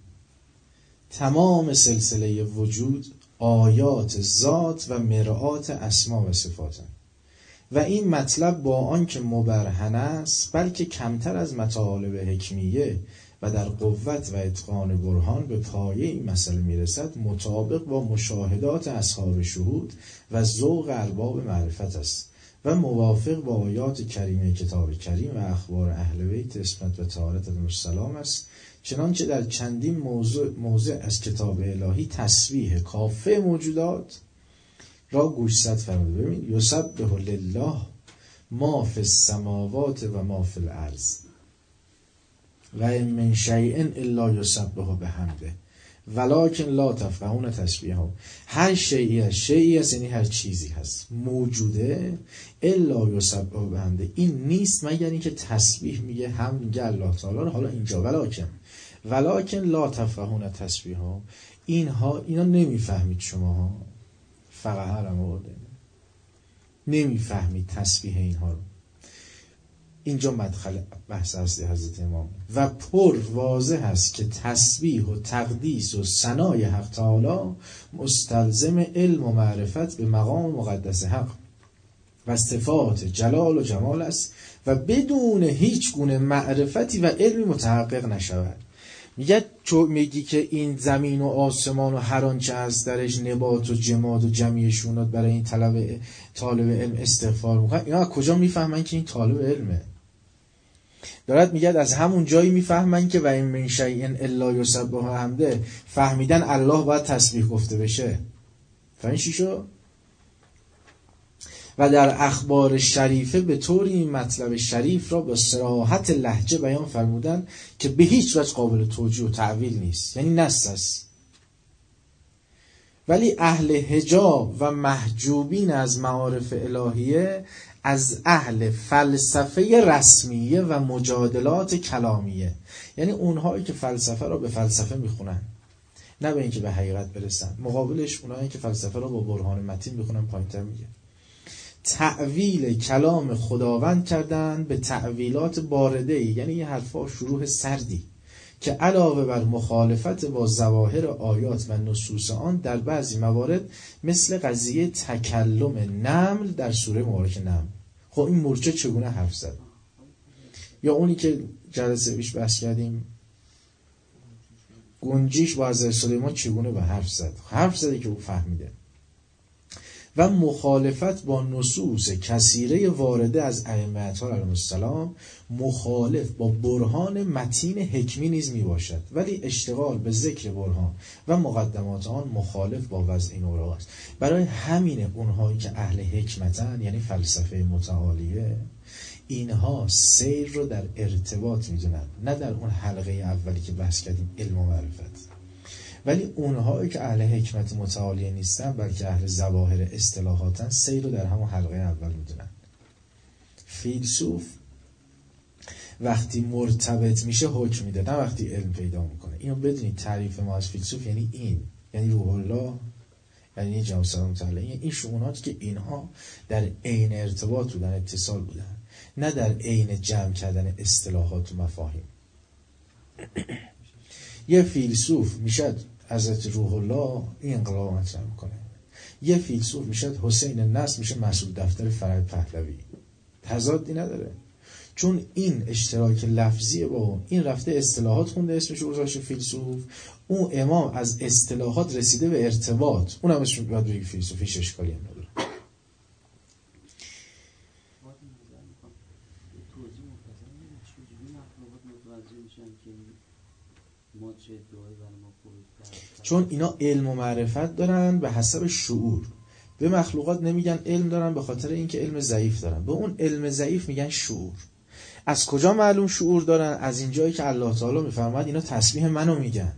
تمام سلسله وجود آیات ذات و مرآت اسما و صفات، و این مطلب با آن که مبرهن است بلکه کمتر از مطالب حکمیه و در قوت و اتقان برهان به پایه این مسئله میرسد، مطابق با مشاهدات اصحاب شهود و ذوق ارباب معرفت است و موافق با آیات کریمه کتاب کریم و اخبار اهل بیت اسمت و طهارت علیهم السلام است. چنانچه در چندین موضوع, موضوع از کتاب الهی تسبیح کافه موجودات را گوشزد فرموده. ببین، یسبح لله ما فی السماوات و ما فی الارض و ان من شیء الا یسبح بحمده ولکن لا تفقهون تسبیحه. هر شیئی از شیئی است، یعنی هر چیزی هست موجوده، الا یسبح بحمده، این نیست مگر اینکه تسبیح میگه، هم میگه الله تعالی رو. حالا اینجا ولکن ولکن لا تفقهون تسبیحه، اینها اینا نمیفهمید شماها، فقط هرم آورده نمیفهمید تسبیح اینها رو. اینجا مدخل بحث اصلی حضرت امام و پر واضح است که تسبیح و تقدیس و ثنای حق تعالی مستلزم علم و معرفت به مقام مقدس حق و صفات جلال و جمال است و بدون هیچ گونه معرفتی و علمی متحقق نشود. میگه چو میگی که این زمین و آسمان و هر آنچه هست درش، نبات و جماد و جمعی شونات، برای این طلب طالب علم استغفار میکنن، اینا کجا میفهمن که این طالب علمه؟ دارد میگه از همون جایی میفهمن که و این من شیء الا یسبح بحمده، فهمیدن الله باید تسبیح گفته بشه. فهمین چی شو؟ و در اخبار شریفه به طور این مطلب شریف را با صراحت لهجه بیان فرمودن که به هیچ وجه قابل توجیه و تعویل نیست، یعنی نص است. ولی اهل حجاب و محجوبین از معارف الهیه از اهل فلسفه رسمیه و مجادلات کلامیه، یعنی اونهایی که فلسفه را به فلسفه میخونن نه به اینکه به حقیقت برسن، مقابلش اونهایی که فلسفه را با برهان متین میخونن پایین‌تر میگه. تعویل کلام خداوند کردن به تعویلات بارده‌ای، یعنی یه حرفا شروع سردی که علاوه بر مخالفت با ظواهر آیات و نصوص آن در بعضی موارد مثل قضیه تکلم نمل در سوره مبارکه نمل. خب خب این مورچه چگونه حرف زد؟ یا اونی که جلسه پیش بحث کردیم گنجیش با حضرت سلیمان چگونه به حرف زد؟ حرف زده که او فهمیده. و مخالفت با نصوص کثیره وارده از ائمه اطهار علیهم السلام مخالف با برهان متین حکمی نیز می باشد، ولی اشتغال به ذکر برهان و مقدمات آن مخالف با وضع این اوراق است. برای همینه اونهایی که اهل حکمتن، یعنی فلسفه متعالیه، اینها سیر رو در ارتباط میدونن، نه در اون حلقه اولی که بحث کردیم علم و معرفت. ولی اونهایی که اهل حکمت متعالیه نیستن بلکه اهل ظواهر اصطلاحاتن، سیر رو در همون حلقه اول میدونن. فیلسوف وقتی مرتبط میشه حکم میده، نه وقتی علم پیدا میکنه. اینو بدونید تعریف ما از فیلسوف یعنی این، یعنی روح الله، یعنی جناب سلام تعالی، این شؤوناتی که اینها در عین ارتباط بودن، اتصال بودن، نه در عین جمع کردن اصطلاحات و مفاهیم. یه فیلسوف میشد حضرت روح الله این انقلاب مطرح میکنه، یه فیلسوف میشد حسین النصر میشه مسئول دفتر فرهنگ پهلوی. تضادی نداره، چون این اشتراک لفظیه با اون. این رفته اصطلاحات خونده اسمش گذاشت فیلسوف، اون امام از اصطلاحات رسیده به ارتباط، اون هم اسمش باید بگی فیلسوف، هیچ اشکالی هم نداره. چون اینا علم و معرفت دارن به حسب شعور. به مخلوقات نمیگن علم دارن به خاطر اینکه علم ضعیف دارن، به اون علم ضعیف میگن شعور. از کجا معلوم شعور دارن؟ از اینجایی که الله تعالی میفرماد اینا تسبیح منو میگن.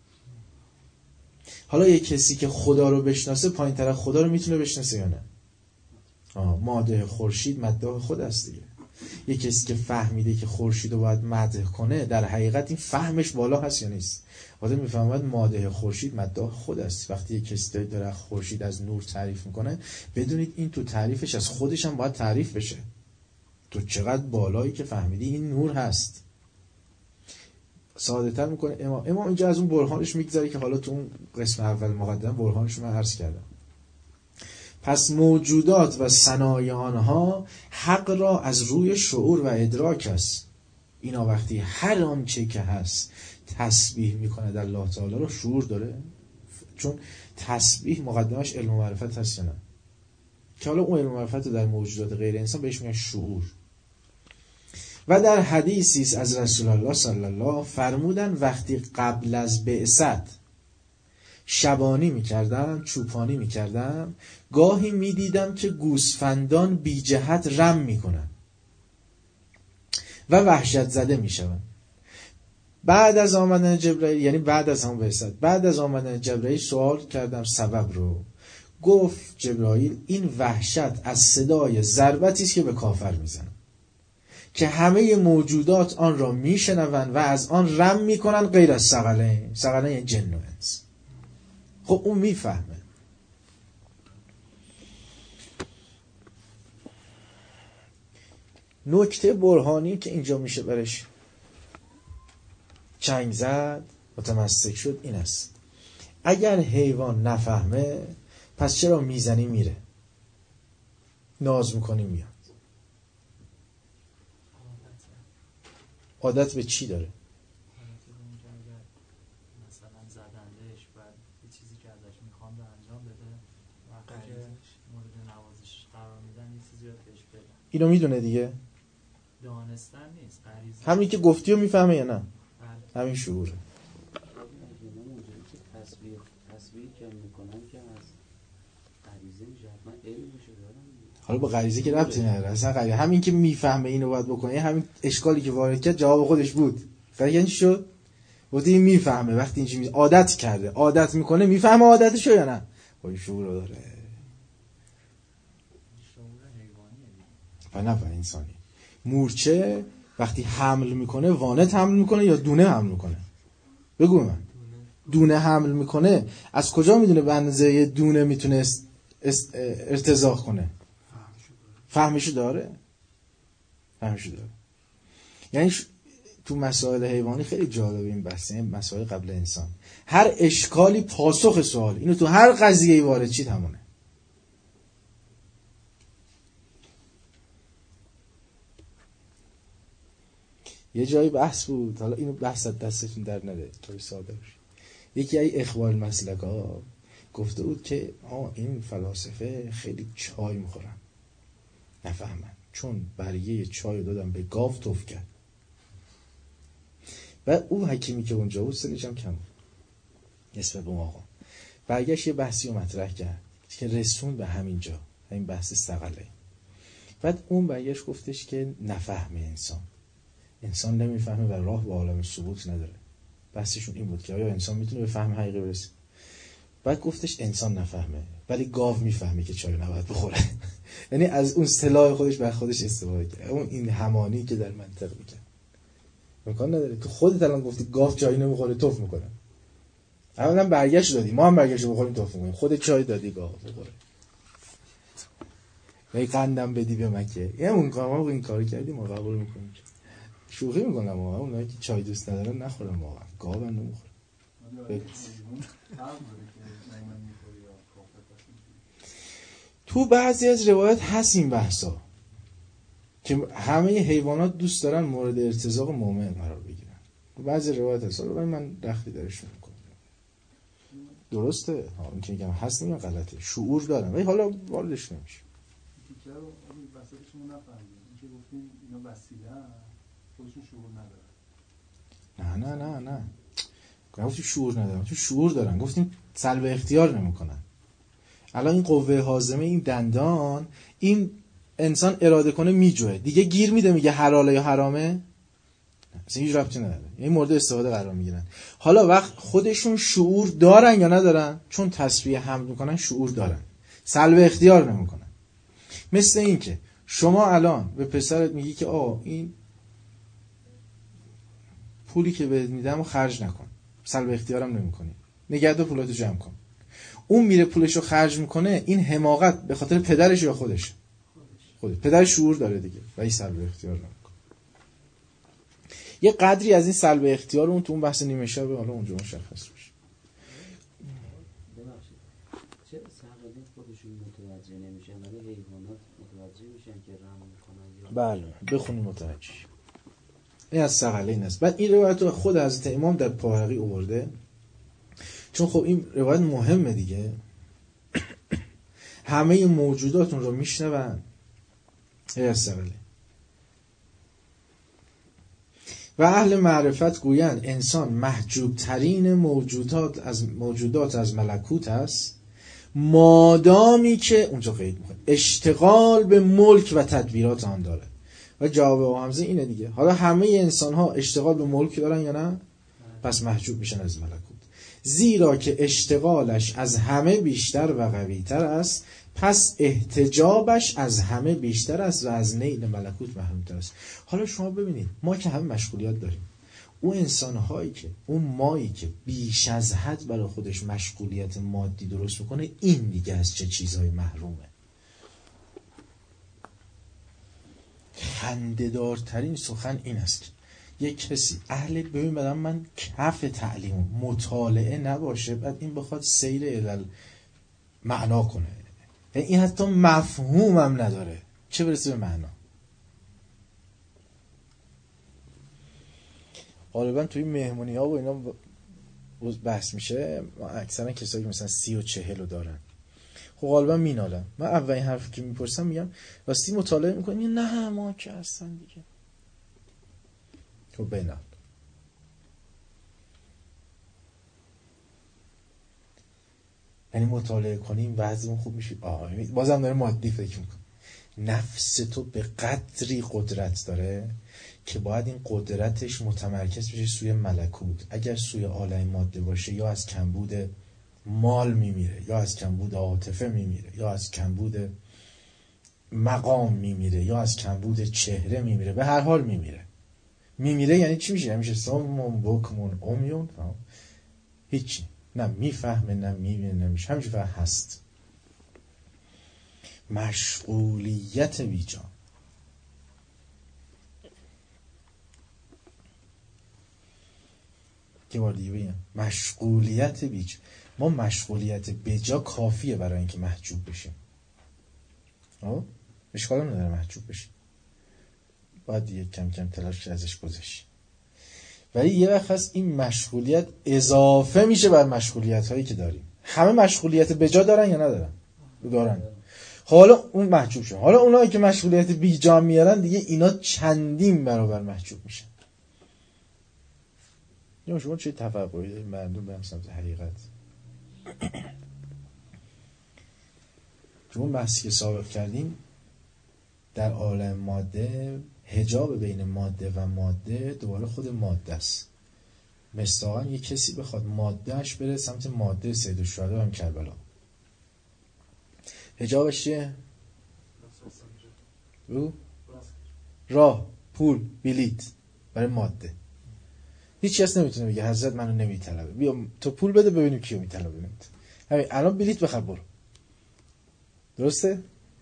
حالا یک کسی که خدا رو بشناسه پایین تر خدا رو میتونه بشناسه یا نه؟ آه ماده خورشید مداح خود است دیگه. یک کسی که فهمیده که خورشید رو باید مدح کنه، در حقیقت این فهمش بالا هست یا نیست؟ وقتی میفهمد ماده خورشید مداح خود است. وقتی یک کسی داره خورشید از نور تعریف میکنه، بدونید این تو تعریفش از خودش هم باید تعریف بشه. تو چقدر بالایی که فهمیدی این نور هست. ساده تر میکنه امام امام اینجا از اون برهانش میگذاره که حالا تو اون قسم اول مقدمه برهانش من عرض کردم. پس موجودات و صنایع آنها حق را از روی شعور و ادراک است. اینا وقتی هر آنچه که هست تسبیح میکنه در الله تعالی رو شعور داره، چون تسبیح مقدمش علم و معرفت هست یا نه؟ که حالا اون علم و معرفت رو در موجودات غیر انسان بهش میگن شعور. و در حدیثی است از رسول الله صلی الله فرمودن وقتی قبل از بعثت شبانی میکردم، چوپانی میکردم، گاهی میدیدم که گوسفندان بی جهت رم میکنن و وحشت زده میشون. بعد از آمدن جبرائیل، یعنی بعد از همون بعثت، بعد از آمدن جبرائیل سوال کردم سبب رو. گفت جبرائیل این وحشت از صدای ضربتی است که به کافر میزنن که همه موجودات آن را میشنوند و از آن رم میکنن غیر از ثقلین. ثقلین یعنی جن و انس. خب اون میفهمه. نکته برهانی که اینجا میشه برش چنگ زد، متمسک شد، این است: اگر حیوان نفهمه پس چرا میزنی میره، ناز میکنی میاد؟ عادت به چی داره؟ مثلا زدندش بعد یه چیزی که ازش میخوام به انجام بده، وقتی که مورد نوازش قرار میدن یه چیزی رو بهش بدن. اینو میدونه دیگه؟ دانستن نیست، غریزه. همین که گفتی رو میفهمه یا نه؟ بله. همین شعوره. تصویر تصویر که میکنن که از غریزه میشه، حتما علم میشه دارن. حالا با غریزه که ربطی نداره، اصلا غریزه همین که میفهمه اینو باید بکنه، همین اشکالی که وارد کرد جواب خودش بود. فکر چی شد؟ بودی میفهمه وقتی اینجوری عادت کرده، عادت میکنه، میفهمه عادتشو یا نه؟ با شعور داره. شعور حیوانیه و نه و انسانی. مورچه وقتی حمل میکنه وانت حمل میکنه یا دونه حمل میکنه؟ بگو من. دونه حمل میکنه، از کجا میدونه به اندازه دونه میتونه ارتزاق کنه؟ فهمشو داره. فهمشو داره. یعنی تو مسائل حیوانی خیلی جالبه این بحث، این مسائل قبل انسان. هر اشکالی پاسخ سوال، اینو تو هر قضیه‌ای وارد چی همونه. یه جایی بحث بود، حالا اینو بحث دستتون در نره تا ساده بشه. یکی از اخوان مسلکا گفته بود که آه این فلاسفه خیلی چای میخورن، نفهمن، چون برگه چای دادم به گاو توف کرد. و اون حکیمی که اونجا بود سنش هم کم بود نسبت به اون آقا، برگشت یه بحثی رو مطرح کرد که رسون به همین جا، همین بحث استقله. بعد اون برگشت گفتش که نفهمه انسان انسان نمیفهمه و راه به عالم ثبوت نداره. بحثشون این بود که آیا انسان میتونه به فهم حقیقی برسه. بعد گفتش انسان نفهمه ولی گاو میفهمه که چای نباید بخوره. یعنی از اون اصطلاح خودش بر خودش استفاده کرد، اون این همانی که در منطق میکنه امکان نداره. تو خودت الان گفتی گاو چای نمیخوره توف میکنه، اولا برگشت دادی، ما هم برگشت بخوریم توف میکنیم، خودت چای دادی گاو بخوره. ولی قندم بدی به مکه، یه اون کار ما این کارو کردیم ما قبول میکنیم. شوخی میکنم واقعا، اونایی که چای دوست ندارن نخورن، واقعا گاو هم نمیخورن. تو بعضی از روایات هست این بحثا که همه حیوانات دوست دارن مورد ارتزاق مومن قرار بگیرن. بعضی روایات هست، ولی من دخلی درش نمیکنم. درسته ها، این که میگم هست نمیگم غلطه، شعور دارن ولی حالا واردش نمیشه. تیکه رو اون وسطشون نفهمیدیم، این که گفتیم اینا وسیله خودشون شعور ندارن. نه نه نه نه گفتیم شعور ندارن، تو شعور دارن، گفتیم سلب اختیار نمیکنن. الان این قوه هاضمه، این دندان، این انسان اراده کنه میجوه دیگه، گیر میده میگه حلاله یا حرامه، اصلا هیچ ربطی نداره، این مورد استفاده قرار میگیرن. حالا وقت خودشون شعور دارن یا ندارن؟ چون تسبیح حمد میکنن شعور دارن، سلب اختیار نمیکنن. مثل این که شما الان به پسرت میگی که آه این پولی که بهت میدم خرج نکن، سلب اختیارم نمیکنی، نگهدار پولاتو جمع کن. اون میره پولشو خرج میکنه، این حماقت به خاطر پدرش یا خودش؟ خودش. پدر شعور داره دیگه و این سلب اختیار نمیکنه. یه قدری از این سلب اختیار اون تو اون بحث نیمه شب حالا اونجا مشخص میشه. ببخشید چه سرقدی خودشون متوجه نمیشن ولی حیوانات متوجه میشن که رحم میکنن؟ بله بخونیم متوجه. این از ثقله این است. بعد این روایت رو خود حضرت امام در پاهقی آورده، چون خب این روایت مهمه دیگه. همه موجوداتون رو میشنون. این از ثقله. و اهل معرفت گویند انسان محجوب ترین موجودات از موجودات از ملکوت است، مادامی که اونجا قید میکنه اشتغال به ملک و تدبیرات آن داره. و جواب او همزه اینه دیگه. حالا همه انسان ها اشتغال به ملک دارن یا نه؟ پس محجوب میشن از ملکوت، زیرا که اشتغالش از همه بیشتر و قویتر است، پس احتجابش از همه بیشتر است و از نیل ملکوت محرومتر است. حالا شما ببینید ما که همه مشغولیات داریم، اون انسانهایی که اون مایی که بیش از حد برای خودش مشغولیت مادی درست میکنه، این دیگه از چه چیزهای محرومه. خنده‌دارترین سخن این است که یک کسی اهل ببین بدم من کف تعلیم مطالعه نباشه، بعد این بخواد سیر علل معنا کنه، این حتی مفهوم هم نداره، چه برسه به معنا. غالبا توی مهمونی ها و اینا بحث میشه، اکثرا کسایی که مثلا سی و چهل رو دارن، خب غالبا مینالم. من اولین حرفی که میپرسم میگم راستی مطالعه میکنی؟ نه ما که اصلا دیگه. خب بینال یعنی مطالعه کنیم وضعمون خوب میشه. آه بازم داره مادی فکر میکنه. نفس تو به قدری قدرت داره که باید این قدرتش متمرکز بشه سوی ملکوت. اگر سوی عالم ماده باشه یا از کمبود مال میمیره، یا از کمبود عاطفه میمیره، یا از کمبود مقام میمیره، یا از کمبود چهره میمیره، به هر حال میمیره. میمیره یعنی چی میشه؟ همیشه سامون بکمون امیون، هیچی، نه میفهمه نه میبینه نمیشه، همیشه فقط هست. مشغولیت بیجان. که بار دیگه بگم مشغولیت بیجا. ما مشغولیت بیجا کافیه برای اینکه محجوب بشیم. آه؟ اشکال هم نداره محجوب بشیم. باید دیگه کم کم تلاش ازش گذشت. ولی یه وقت هست این مشغولیت اضافه میشه بر مشغولیت هایی که داریم. همه مشغولیت بجا دارن یا ندارن؟ دارن. حالا اون محجوب شد. حالا اونایی که مشغولیت بیجا میارن دیگه اینا چندین برابر محجوب میشن. یا شما چه توقعی دارید مردم برن سمت حقیقت؟ چون بحثی که سابق کردیم در عالم ماده حجاب بین ماده و ماده دوباره خود ماده است. مستاقاً یک کسی بخواد مادهش بره سمت ماده سید الشهدا هم کربلا، حجابش چیه؟ رو؟ راه، پول، بلیت برای ماده. هیچ کس نمیتونه بگه حضرت منو نمیطلبه، بیا تو پول بده ببینیم کیو میطلبه. همین الان بلیت بخر برو. درسته؟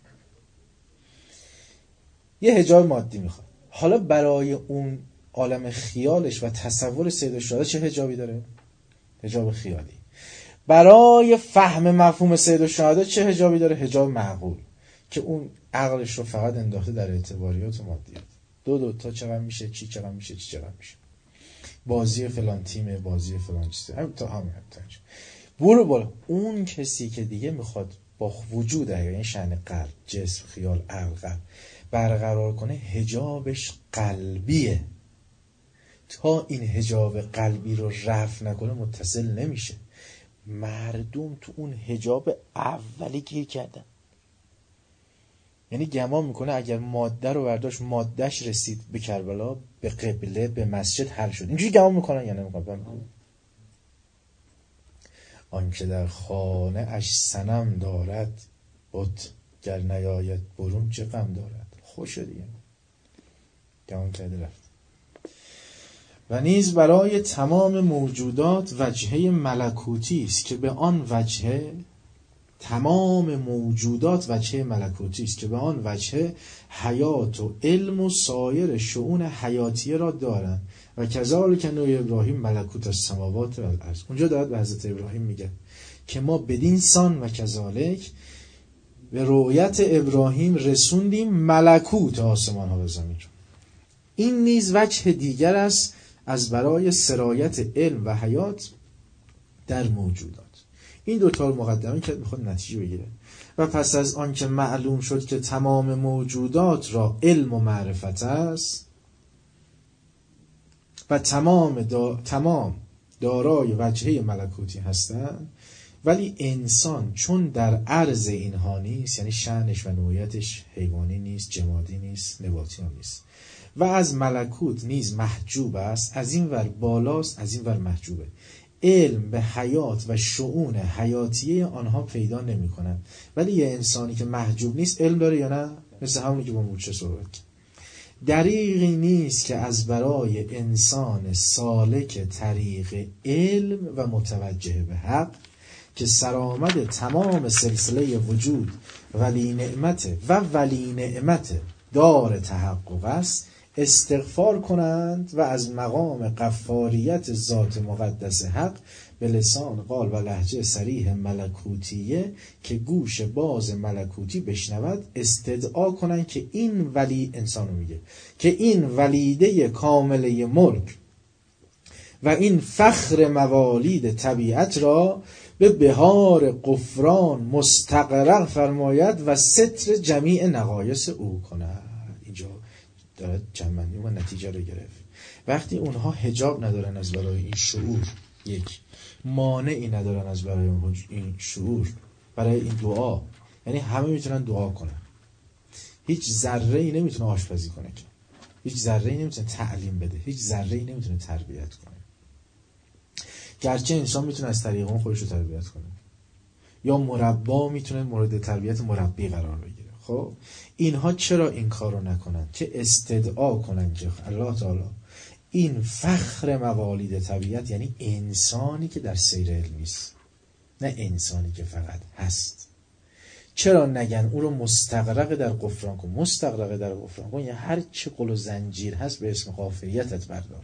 یه حجاب مادی میخواد. حالا برای اون عالم خیالش و تصور سید الشهدا چه حجابی داره؟ حجاب خیالی. برای فهم مفهوم سید الشهدا چه حجابی داره؟ حجاب معقول، که اون عقلش رو فقط انداخته در اعتباریات و مادیات. دو دو تا چقدر میشه، چی چقدر میشه، چی چقدر میشه، بازی فلان تیمه، بازی فلان چیزه، همین تا همین تا اینجا. برو بالا. اون کسی که دیگه میخواد با وجود یعنی شأن قلب، جسم، خیال، عقل، قلب برقرار کنه، حجابش قلبیه. تا این حجاب قلبی رو رفع نکنه متصل نمیشه. مردم تو اون حجاب اولی گیر کردن. یعنی گمان میکنه اگر ماده رو برداشت، مادهش رسید به کربلا، به قبله، به مسجد، حل شد. اینجوری گمان میکنن یا نمیکنن؟ آنکه در خانه اش صنم دارد، بت گر نیاید برون چه غم دارد. خوشه دیگه، گمان کرده رفت. و نیز برای تمام موجودات وجهه ملکوتی است که به آن وجهه تمام موجودات وجهه ملکوتی است که به آن وجهه حیات و علم و سایر شؤون حیاتیه را دارند. و کذالک نوح ابراهیم ملکوت السماوات و الارض. اونجا دارد به حضرت ابراهیم میگه که ما بدین سان و کذالک به رؤیت ابراهیم رسوندیم ملکوت آسمان ها و زمین. این نیز وجه دیگر است از برای سرایت علم و حیات در موجودات. این دو تا مقدمه که میخواد نتیجه بگیره. و پس از آن که معلوم شد که تمام موجودات را علم و معرفت است و تمام دا تمام دارای وجهه ملکوتی هستند، ولی انسان چون در عرض اینها نیست، یعنی شأنش و نوعیتش حیوانی نیست، جمادی نیست، نباتی هم نیست، و از ملکوت نیز محجوب است، از این ور بالاست، از این ور محجوبه. علم به حیات و شؤون حیاتیه آنها پیدا نمی کنن. ولی یه انسانی که محجوب نیست علم داره یا نه؟ مثل همونی که با مورچه صحبت. دریغی نیست که از برای انسان سالک طریق علم و متوجه به حق که سرآمد تمام سلسله وجود ولی نعمت و ولی نعمت دار تحقق است، استغفار کنند و از مقام غفاریت ذات مقدس حق به لسان قال و لهجه صریح ملکوتیه که گوش باز ملکوتی بشنود استدعا کنند که این ولی، انسانو میگه، که این ولیده کامله ملک و این فخر موالید طبیعت را به بهار غفران مستغرق فرماید و ستر جمیع نقایص او کند. اینجا داره جمعنی و نتیجه رو گرفت. وقتی اونها حجاب ندارن از برای این شعور، یک مانعی ندارن از برای این شعور، برای این دعا، یعنی همه میتونن دعا کنن، هیچ ذره ای نمیتونه آشپزی کنه، که هیچ ذره ای نمیتونه تعلیم بده، هیچ ذره ای نمیتونه تربیت کنه. گرچه انسان میتونه از طریق اون خودش رو تربیت کنه، یا مربا میتونه مورد تربیت مربی قرار بگیره. خب اینها چرا این کار رو نکنن؟ که استدعا کنن که الله تعالی این فخر موالید طبیعت، یعنی انسانی که در سیر علمی است، نه انسانی که فقط هست. چرا نگن او رو مستغرق در غفران کن؟ مستغرق در غفران کن، یعنی هر چه قل و زنجیر هست به اسم غافریتت بردار.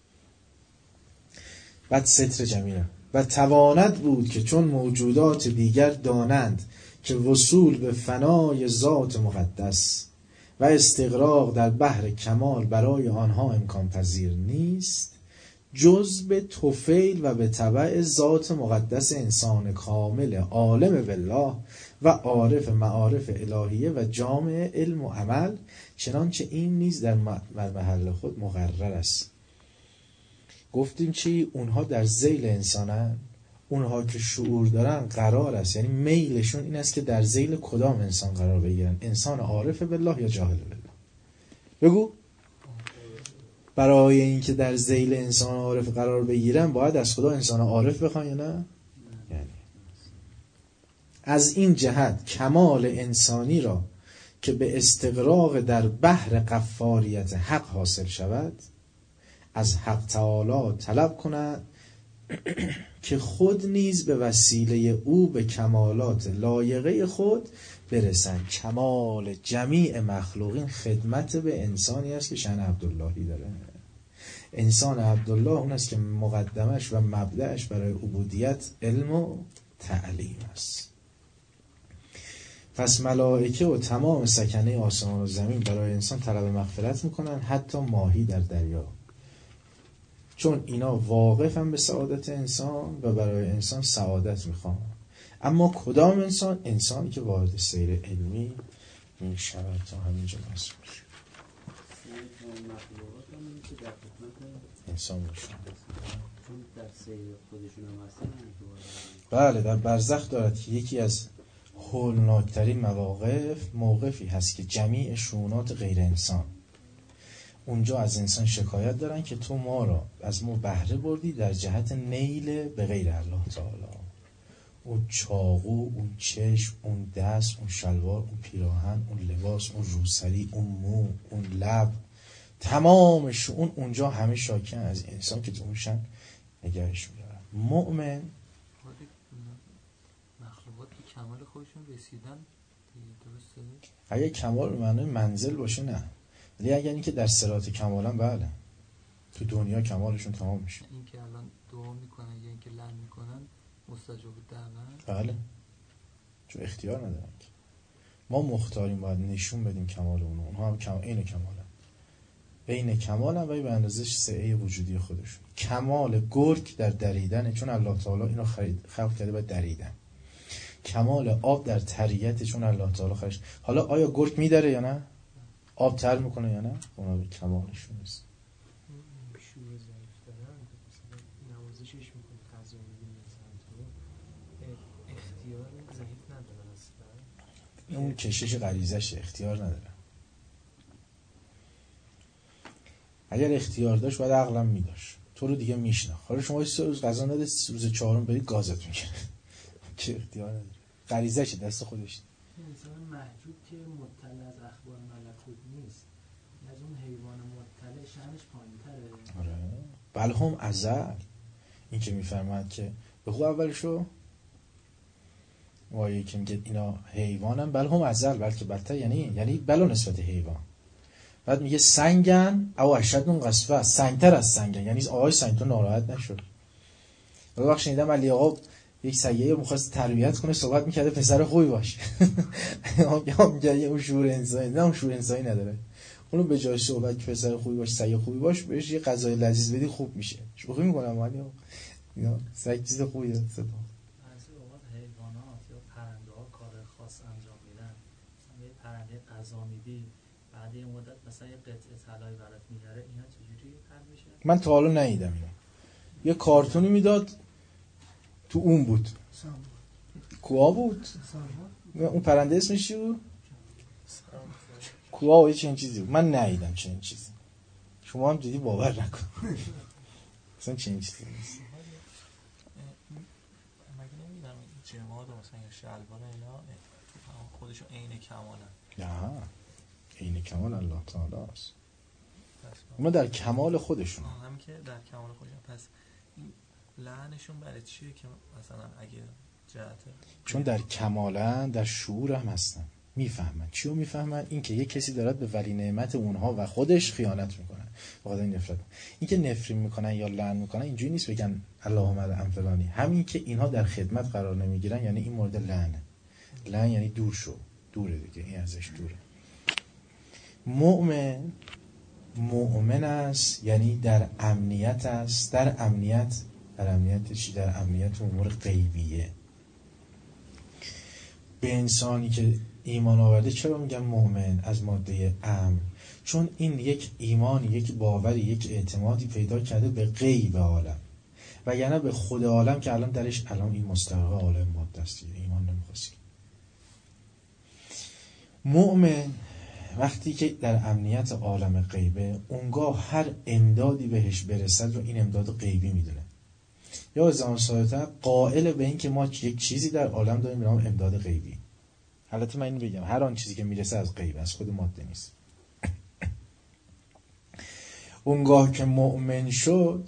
بعد ستر جمیله و تواند بود که چون موجودات دیگر دانند که وصول به فنای ذات مقدس و استغراق در بحر کمال برای آنها امکان پذیر نیست جز به طفیل و به تبع ذات مقدس انسان کامل عالم بالله و عارف معارف الهیه و جامع علم و عمل، چنانچه این نیز در محل خود مقرر است. گفتیم چی؟ اونها در ذیل انسانن، اونها که شعور دارن قرار است، یعنی میلشون این است که در ذیل کدام انسان قرار بگیرن، انسان عارف بالله یا جاهل بالله؟ بگو. برای اینکه در ذیل انسان عارف قرار بگیرن باید از خدا انسان عارف بخوان یا نه؟ یعنی از این جهت کمال انسانی را که به استغراق در بحر غفاریت حق حاصل شود از حق تعالی طلب کند که خود نیز به وسیله او به کمالات لایقه خود برسند. کمال جمیع مخلوقین خدمت به انسانی است که شأن عبداللهی داره. انسان عبدالله اون است که مقدمش و مبدأش برای عبودیت علم و تعلیم است. پس ملائکه و تمام سکنه آسمان و زمین برای انسان طلب مغفرت میکنن، حتی ماهی در دریا، چون اینا واقفن به سعادت انسان و برای انسان سعادت میخوان. اما کدام انسان؟ انسانی که وارد سیر علمی میشود. تا همینجا محسوب میشه انسان میشود، چون در سیر خودشون هم هستن. بله، در برزخ دارد که یکی از هولناکترین مواقف موقفی هست که جمیع شؤونات غیر انسان اونجا از انسان شکایت دارن که تو ما را از ما بهره بردی در جهت نیل به غیر الله تعالی. اون چاقو، اون چشم، اون دست، اون شلوار، اون پیراهن، اون لباس، اون روسری، اون مو، اون لب، تمام شؤون اونجا همه شاکن از انسان که تو اونشن نگهش میدارن. مؤمن مخلوقات که کمال خودشون رسیدن، درسته؟ اگه کمال به معنای منزل باشه نه، ولی اگر این که در صراط کمالن بله، تو دنیا کمالشون تمام میشه. این که الان دعا میکنن یا این که لعن میکنن مستجاب دعوت؟ بله، چون اختیار ندارن که ما مختاریم، باید نشون بدیم کمال اونو. اونها هم کم... این کمالن، بین کمالن ولی به اندازه سعه وجودی خودشون. کمال گرگ در دریدنه، چون الله تعالی اینو خرید خلق کرده باید دریدن. کمال آب در تریته، چون الله تعالی خرش. حالا آیا گرگ میدره یا نه؟ آب تر میکنه یا نه؟ اونا به کمالشون است. شور ضعیف دارن، مثلا نوازشش میکنه، غذا میدین مثلا تو اختیار ضعیف ندارن اصلا. اون کشش غریزش، اختیار نداره. اگر اختیار داشت باید عقلم میداشت، تو رو دیگه میشناخت. حالا شما سه روز غذا نده، روز چهارم برید گازت میکنه که اختیار نداره، غریزشه، دست خودش. انسان محجوب که مطلع از اخبار ملکوت نیست، از اون حیوان مطلع شأنش پایین‌تره. آره، بل هم ازل. این که میفرماد که به خود اولشو وایه که میگه اینا حیوانن، بل هم ازل، بلکه بدتر، یعنی یعنی بلا نسبت حیوان. بعد میگه سنگن او اشدون قصفه، سنگتر از سنگن، یعنی آقای سنگ تو ناراحت نشد. یه وقت شنیدم علی آقا یک سیه می‌خواست تربیت کنه، صحبت می‌کرده پسر خوبی باشه. یا میگه اون شعور انسانی نه، اون شعور انسانی نداره. اونو به جای صحبت که پسر خوبی باشه، سیه خوبی باشه، بهش یه غذای لذیذ بدی خوب میشه. شوخی می‌کنم ولی اینا سگ چیز خوبیه. بعضی اوقات حیوانات یا پرنده‌ها کار خاص انجام میدن. مثلا یه پرنده غذا میدی، بعد یه مدت مثلا یه قطعه طلایی برات میاره، اینا چجوری حل میشه؟ من تا حالا ندیدم اینو. یه کارتونی میداد تو اون بود. کوها بود. اون پرنده اسمش چی بود؟ کوها و یه چنین چیزی بود. من ندیدم چنین چیزی. شما هم دیدی باور نکن. اصلا چنین چیزی نیست. مگه نمیدونم جماد و مثلا یا شلوار اینا خودشون عین کمالن؟ نه، عین کمال الله تعالی است. اونا در کمال خودشون. هم که در کمال خودشون. پس این لعنشون برای چیه که مثلا اگه جهته؟ چون در کمالن، در شعور هم هستن، میفهمن. چیو میفهمن؟ این که یک کسی دارد به ولی نعمت اونها و خودش خیانت میکنن، بخاطر این نفرت. این که نفرین میکنن یا لعن میکنن اینجوری نیست بگن اللهم لعن فلانی. همین که اینها در خدمت قرار نمیگیرن یعنی این مورد لعنه. لعن یعنی دور شو، دوره دیگه، این ازش دوره. مؤمن مؤمن است، یعنی در امنیت است. در امنیت در امنیت چی؟ در امنیت امور غیبیه. به انسانی که ایمان آورده چرا میگن مؤمن؟ از ماده امن، چون این یک ایمان، یک باوری، یک اعتمادی پیدا کرده به غیب عالم، و یعنی به خود عالم که الان درش الان این مستقر عالم ماده است. ایمان نمیخواستی. مؤمن وقتی که در امنیت عالم غیبه، اونگاه هر امدادی بهش برسد رو این امداد غیبی میدونه. یا زمان سایتر قائل به این که ما یک چیزی در عالم داریم به نام امداد غیبی. البته من اینو بگم، هر آن چیزی که میرسه از غیب، از خود ماده نیست. اونگاه که مؤمن شد،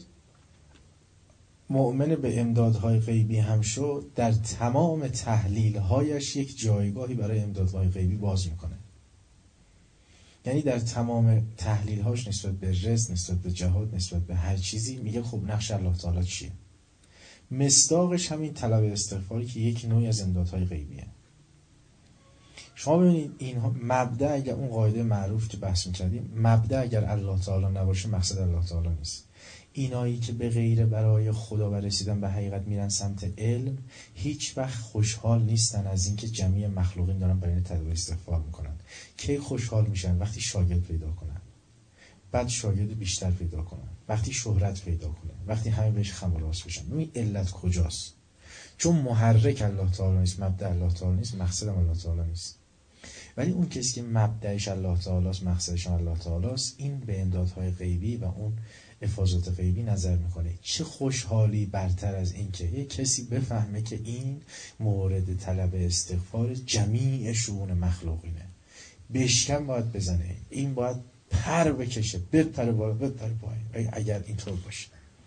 مؤمن به امدادهای غیبی هم شد، در تمام تحلیلهایش یک جایگاهی برای امدادهای غیبی باز میکنه. یعنی در تمام تحلیلهاش نسبت به رزق، نسبت به جهاد، نسبت به هر چیزی میگه خب نقش الله تعالی چیه. مصداقش همین طلب استغفاری که یک نوعی از امدادهای غیبیه. شما ببینید این مبدأ، اگر اون قاعده معروف که بحث می‌کردیم، مبدأ اگر الله تعالی نباشه مقصد الله تعالی نیست. اینایی که به غیر برای خدا و رسیدن به حقیقت میرن سمت علم، هیچ وقت خوشحال نیستن از اینکه جمعی مخلوقین دارن برای طلب استغفار میکنن. کی خوشحال میشن؟ وقتی شاگرد پیدا کنن، بعد شاگرد بیشتر پیدا کنن، وقتی شهرت پیدا کنن، وقتی همه بهش خم و راست بشن. ببین علت کجاست؟ چون محرک الله تعالی نیست، مبدأ الله تعالی نیست، مقصدم الله تعالی نیست. ولی اون کسی که مبدأش الله تعالی است، مقصدش الله تعالی است، این به امدادهای غیبی و اون افاضات غیبی نظر میکنه. چه خوشحالی برتر از این که یک کسی بفهمه که این مورد طلب استغفار جمیع شؤون مخلوقینه. بشکن باید بزنه، این باید پر بکشه، بپره بالا، بپره پایین. اگر اینطور باشه،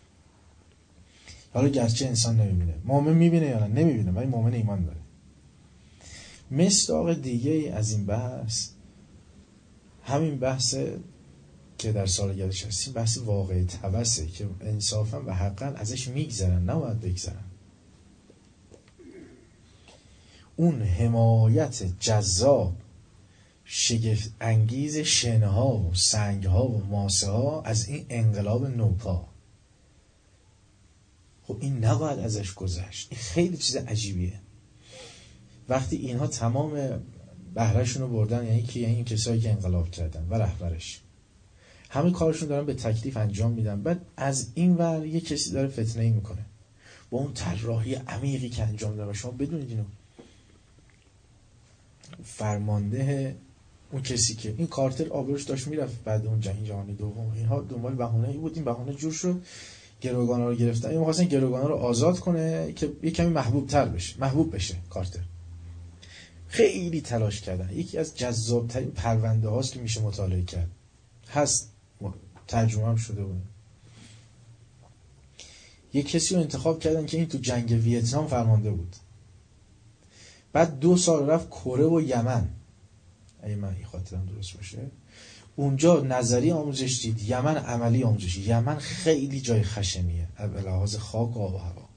حالا گرچه انسان نمیبینه، مؤمن میبینه یا نه نمیبینه، ولی مؤمن ایمان داره. مصداق دیگه از این بحث همین بحث که در سالگردش هستیم، بحث واقع طبسه که انصافا و حقا ازش میگذرن، نباید بگذرن. اون حمایت جذاب شگفت انگیز شنها و سنگها و ماسه ها از این انقلاب نوپا، خب این نباید ازش گذشت. این خیلی چیز عجیبیه. وقتی اینها تمام بهرهشون رو بردن، یعنی که یعنی این کسایی که انقلاب کردن و رهبرش همه کارشون دارن به تکلیف انجام میدن، بعد از این ور یه کسی داره فتنه‌ای میکنه با اون طراحی عمیقی که انجام داره. شما بدونید اینو فرمانده اون کسی که این کارتر آبروش داشت میرفت بعد اون جنگ جهانی دوم، اینها دنبال بهونه‌ای بود، این بهونه جور شد، گروگانا رو گرفتن. این می‌خواستن گروگانا رو آزاد کنه که یه کمی محبوب تر بشه، محبوب بشه کارتر. خیلی تلاش کردن. یکی از جذاب‌ترین پرونده هاست که میشه مطالعه کرد، هست، ترجمه هم شده بود. یه کسی رو انتخاب کردن که این تو جنگ ویتنام فرمانده بود، بعد دو سال رفت کره و یمن، اگه من این خاطرم درست باشه، اونجا نظری آموزش دید، یمن عملی آموزش. یمن خیلی جای خشنیه به لحاظ خاک و آب و هوا.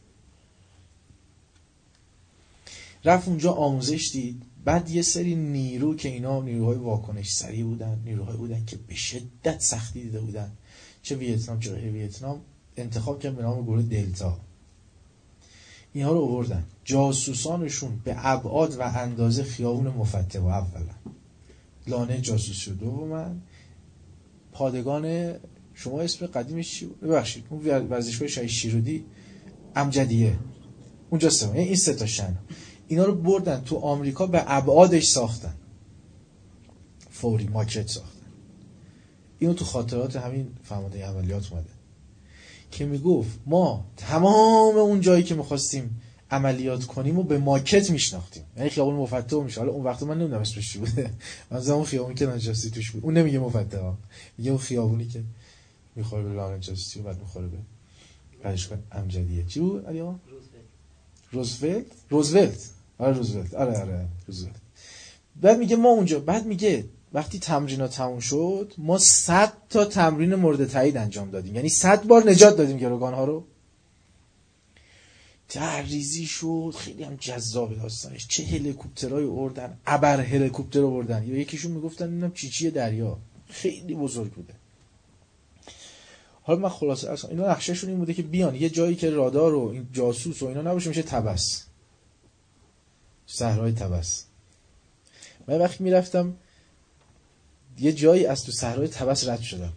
رفت اونجا آموزش دید، بعد یه سری نیرو که اینا نیروهای واکنش سریع بودن، نیروهای بودن که به شدت سختی دیده بودن، چه ویتنام چه غیر ویتنام، انتخاب کرد به نام گروه دلتا. اینها رو آوردن، جاسوسانشون به ابعاد و اندازه خیابون مفتح و اولا لانه جاسوسی و دومن. پادگان شما اسم قدیمش چی بود؟ ببخشید اون ورزشگاه شهید شیرودی امجدیه اونجا سه، یعنی این سه تا شن اینا رو بردن تو آمریکا به ابعادش ساختن، فوری ماکت ساختن. اینو تو خاطرات همین فرمانده عملیات اومده که میگفت ما تمام اون جایی که میخواستیم عملیات کنیم و به ماکت میشناختیم، یعنی خیابون مفتح میشه. حالا اون وقت من نمیدونم اسمش چی بوده، من زمان خیابونی که نجاسی توش بود، اون نمیگه مفتح ها، میگه اون خیابونی که میخوره به لانه جاسوسی و بعد میخوره به ورزشگاه امجدیه. چی بود علی‌ها؟ روزولت. روزولت آره روزولت آره آره روزولت. بعد میگه ما اونجا، بعد میگه وقتی تمرینات تموم شد ما صد تا تمرین مورد تایید انجام دادیم، یعنی صد بار نجات دادیم گروگان ها رو. تحریزی شد، خیلی هم جذاب داستانش. چه هلیکوپترای آوردن، ابر هلیکوپتر آوردن، یا یکیشون میگفتن اینم چیچی دریا، خیلی بزرگ بوده. حالا من خلاصه اصلا اینا نقشهشون این بوده که بیان یه جایی که رادار و این جاسوس و اینا نباشه، میشه طبس، صحرای طبس. من وقتی میرفتم یه جایی از تو صحرای طبس رد شدم.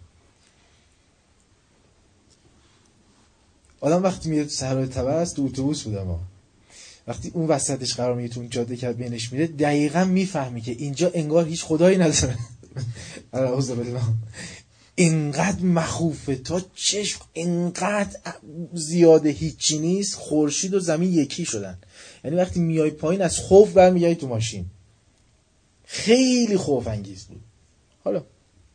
آدم وقتی میره تو صحرای طبس، تو اتوبوس بودم ها، وقتی اون وسطش قرار میگیره، تو اون جاده که بینش میره، دقیقاً میفهمی که اینجا انگار هیچ خدایی نداره. اعوذ بالله. اینقدر مخوفه تا چشم، اینقدر زیاده هیچی نیست، خورشید و زمین یکی شدن. یعنی وقتی میای پایین از خوف برمیگردی تو ماشین. خیلی خوف انگیز بود. حالا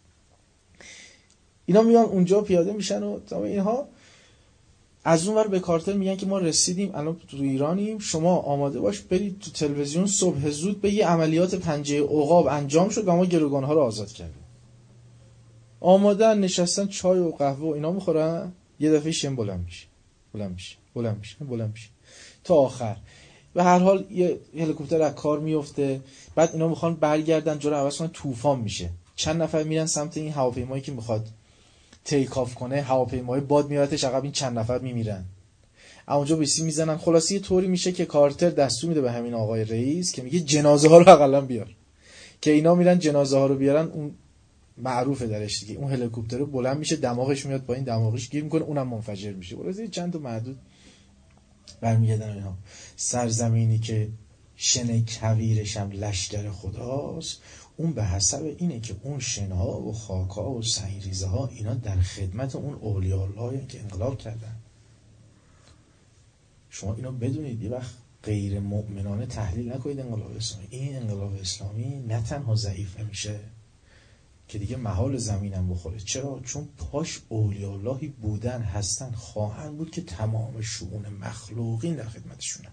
اینا میان اونجا پیاده میشن و تمام اینها. از اون ور به کارتر میگن که ما رسیدیم، الان تو ایرانیم، شما آماده باش برید تو تلویزیون صبح زود بگی عملیات پنجه عقاب انجام شد و ما گروگانها رو آزاد کردیم. آمادن نشستن چای و قهوه و اینا میخورن، یه دفعه شم بلند میشه بلند میشه بلند میشه بلند میشه تا آخر. به هر حال یه هلیکوپتر از کار میفته، بعد اینا میخوان برگردن جلو، عوض کنن طوفان میشه، چند نفر میرن سمت این هواپیمایی که میخواد تیک آف کنه، هواپیمای باد میارتش عقب، این چند نفر میمیرن. اونجا بیسی میزنن. خلاصی یه طوری میشه که کارتر دستور میده به همین آقای رئیس که میگه جنازه ها رو حداقل بیار، که اینا میرن جنازه ها رو بیارن. اون معروفه درش دیگه، اون هلیکوپتر بلند میشه، دماغش میاد پایین، دماغش گیر میکنه، اونم منفجر میشه. خلاصی چند تا معدود برمیگردن اینها. سرزمینی که شن کویرش هم لشکر خداست، اون به حسب اینه که اون شنها و خاکها و سنگریزه ها اینا در خدمت اون اولیاء الله که انقلاب کردن. شما اینو بدونید، یه وقت غیر مؤمنانه تحلیل نکنید انقلاب اسلامی. این انقلاب اسلامی نه تنها ضعیف میشه که دیگه محال زمینم بخوره. چرا؟ چون پاش اولیاء اللهی بودن، هستن، خواهند بود که تمام شؤون مخلوقین در خدمتشونن.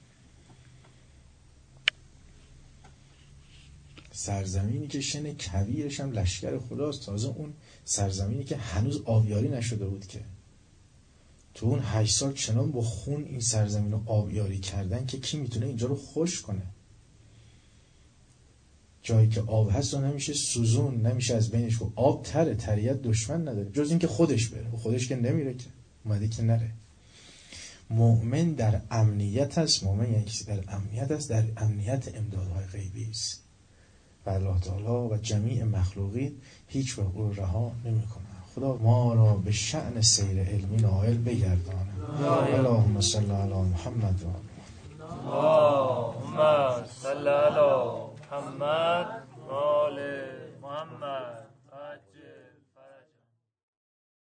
سرزمینی که شن کویرش هم لشکر خداست، تازه اون سرزمینی که هنوز آبیاری نشده بود، که تو اون هشت سال چنان با خون این سرزمین رو آبیاری کردن که کی میتونه اینجا رو خشک کنه. جایی که آب هست و نمیشه سوزون، نمیشه از بینش و آب تره، تریت دشمن نداره جز این که خودش بره، و خودش که نمیره، که اومده که نره. مؤمن در امنیت است. مؤمن یعنی کسی در امنیت است، در امنیت امدادهای غیبی است و الله تعالی و جمیع مخلوقین هیچ وقت او رها نمی‌کنه. خدا ما را به شأن سیر علمی نائل بگردانه. اللهم صل علی محمد و اللهم صل علی محمد و آل محمد.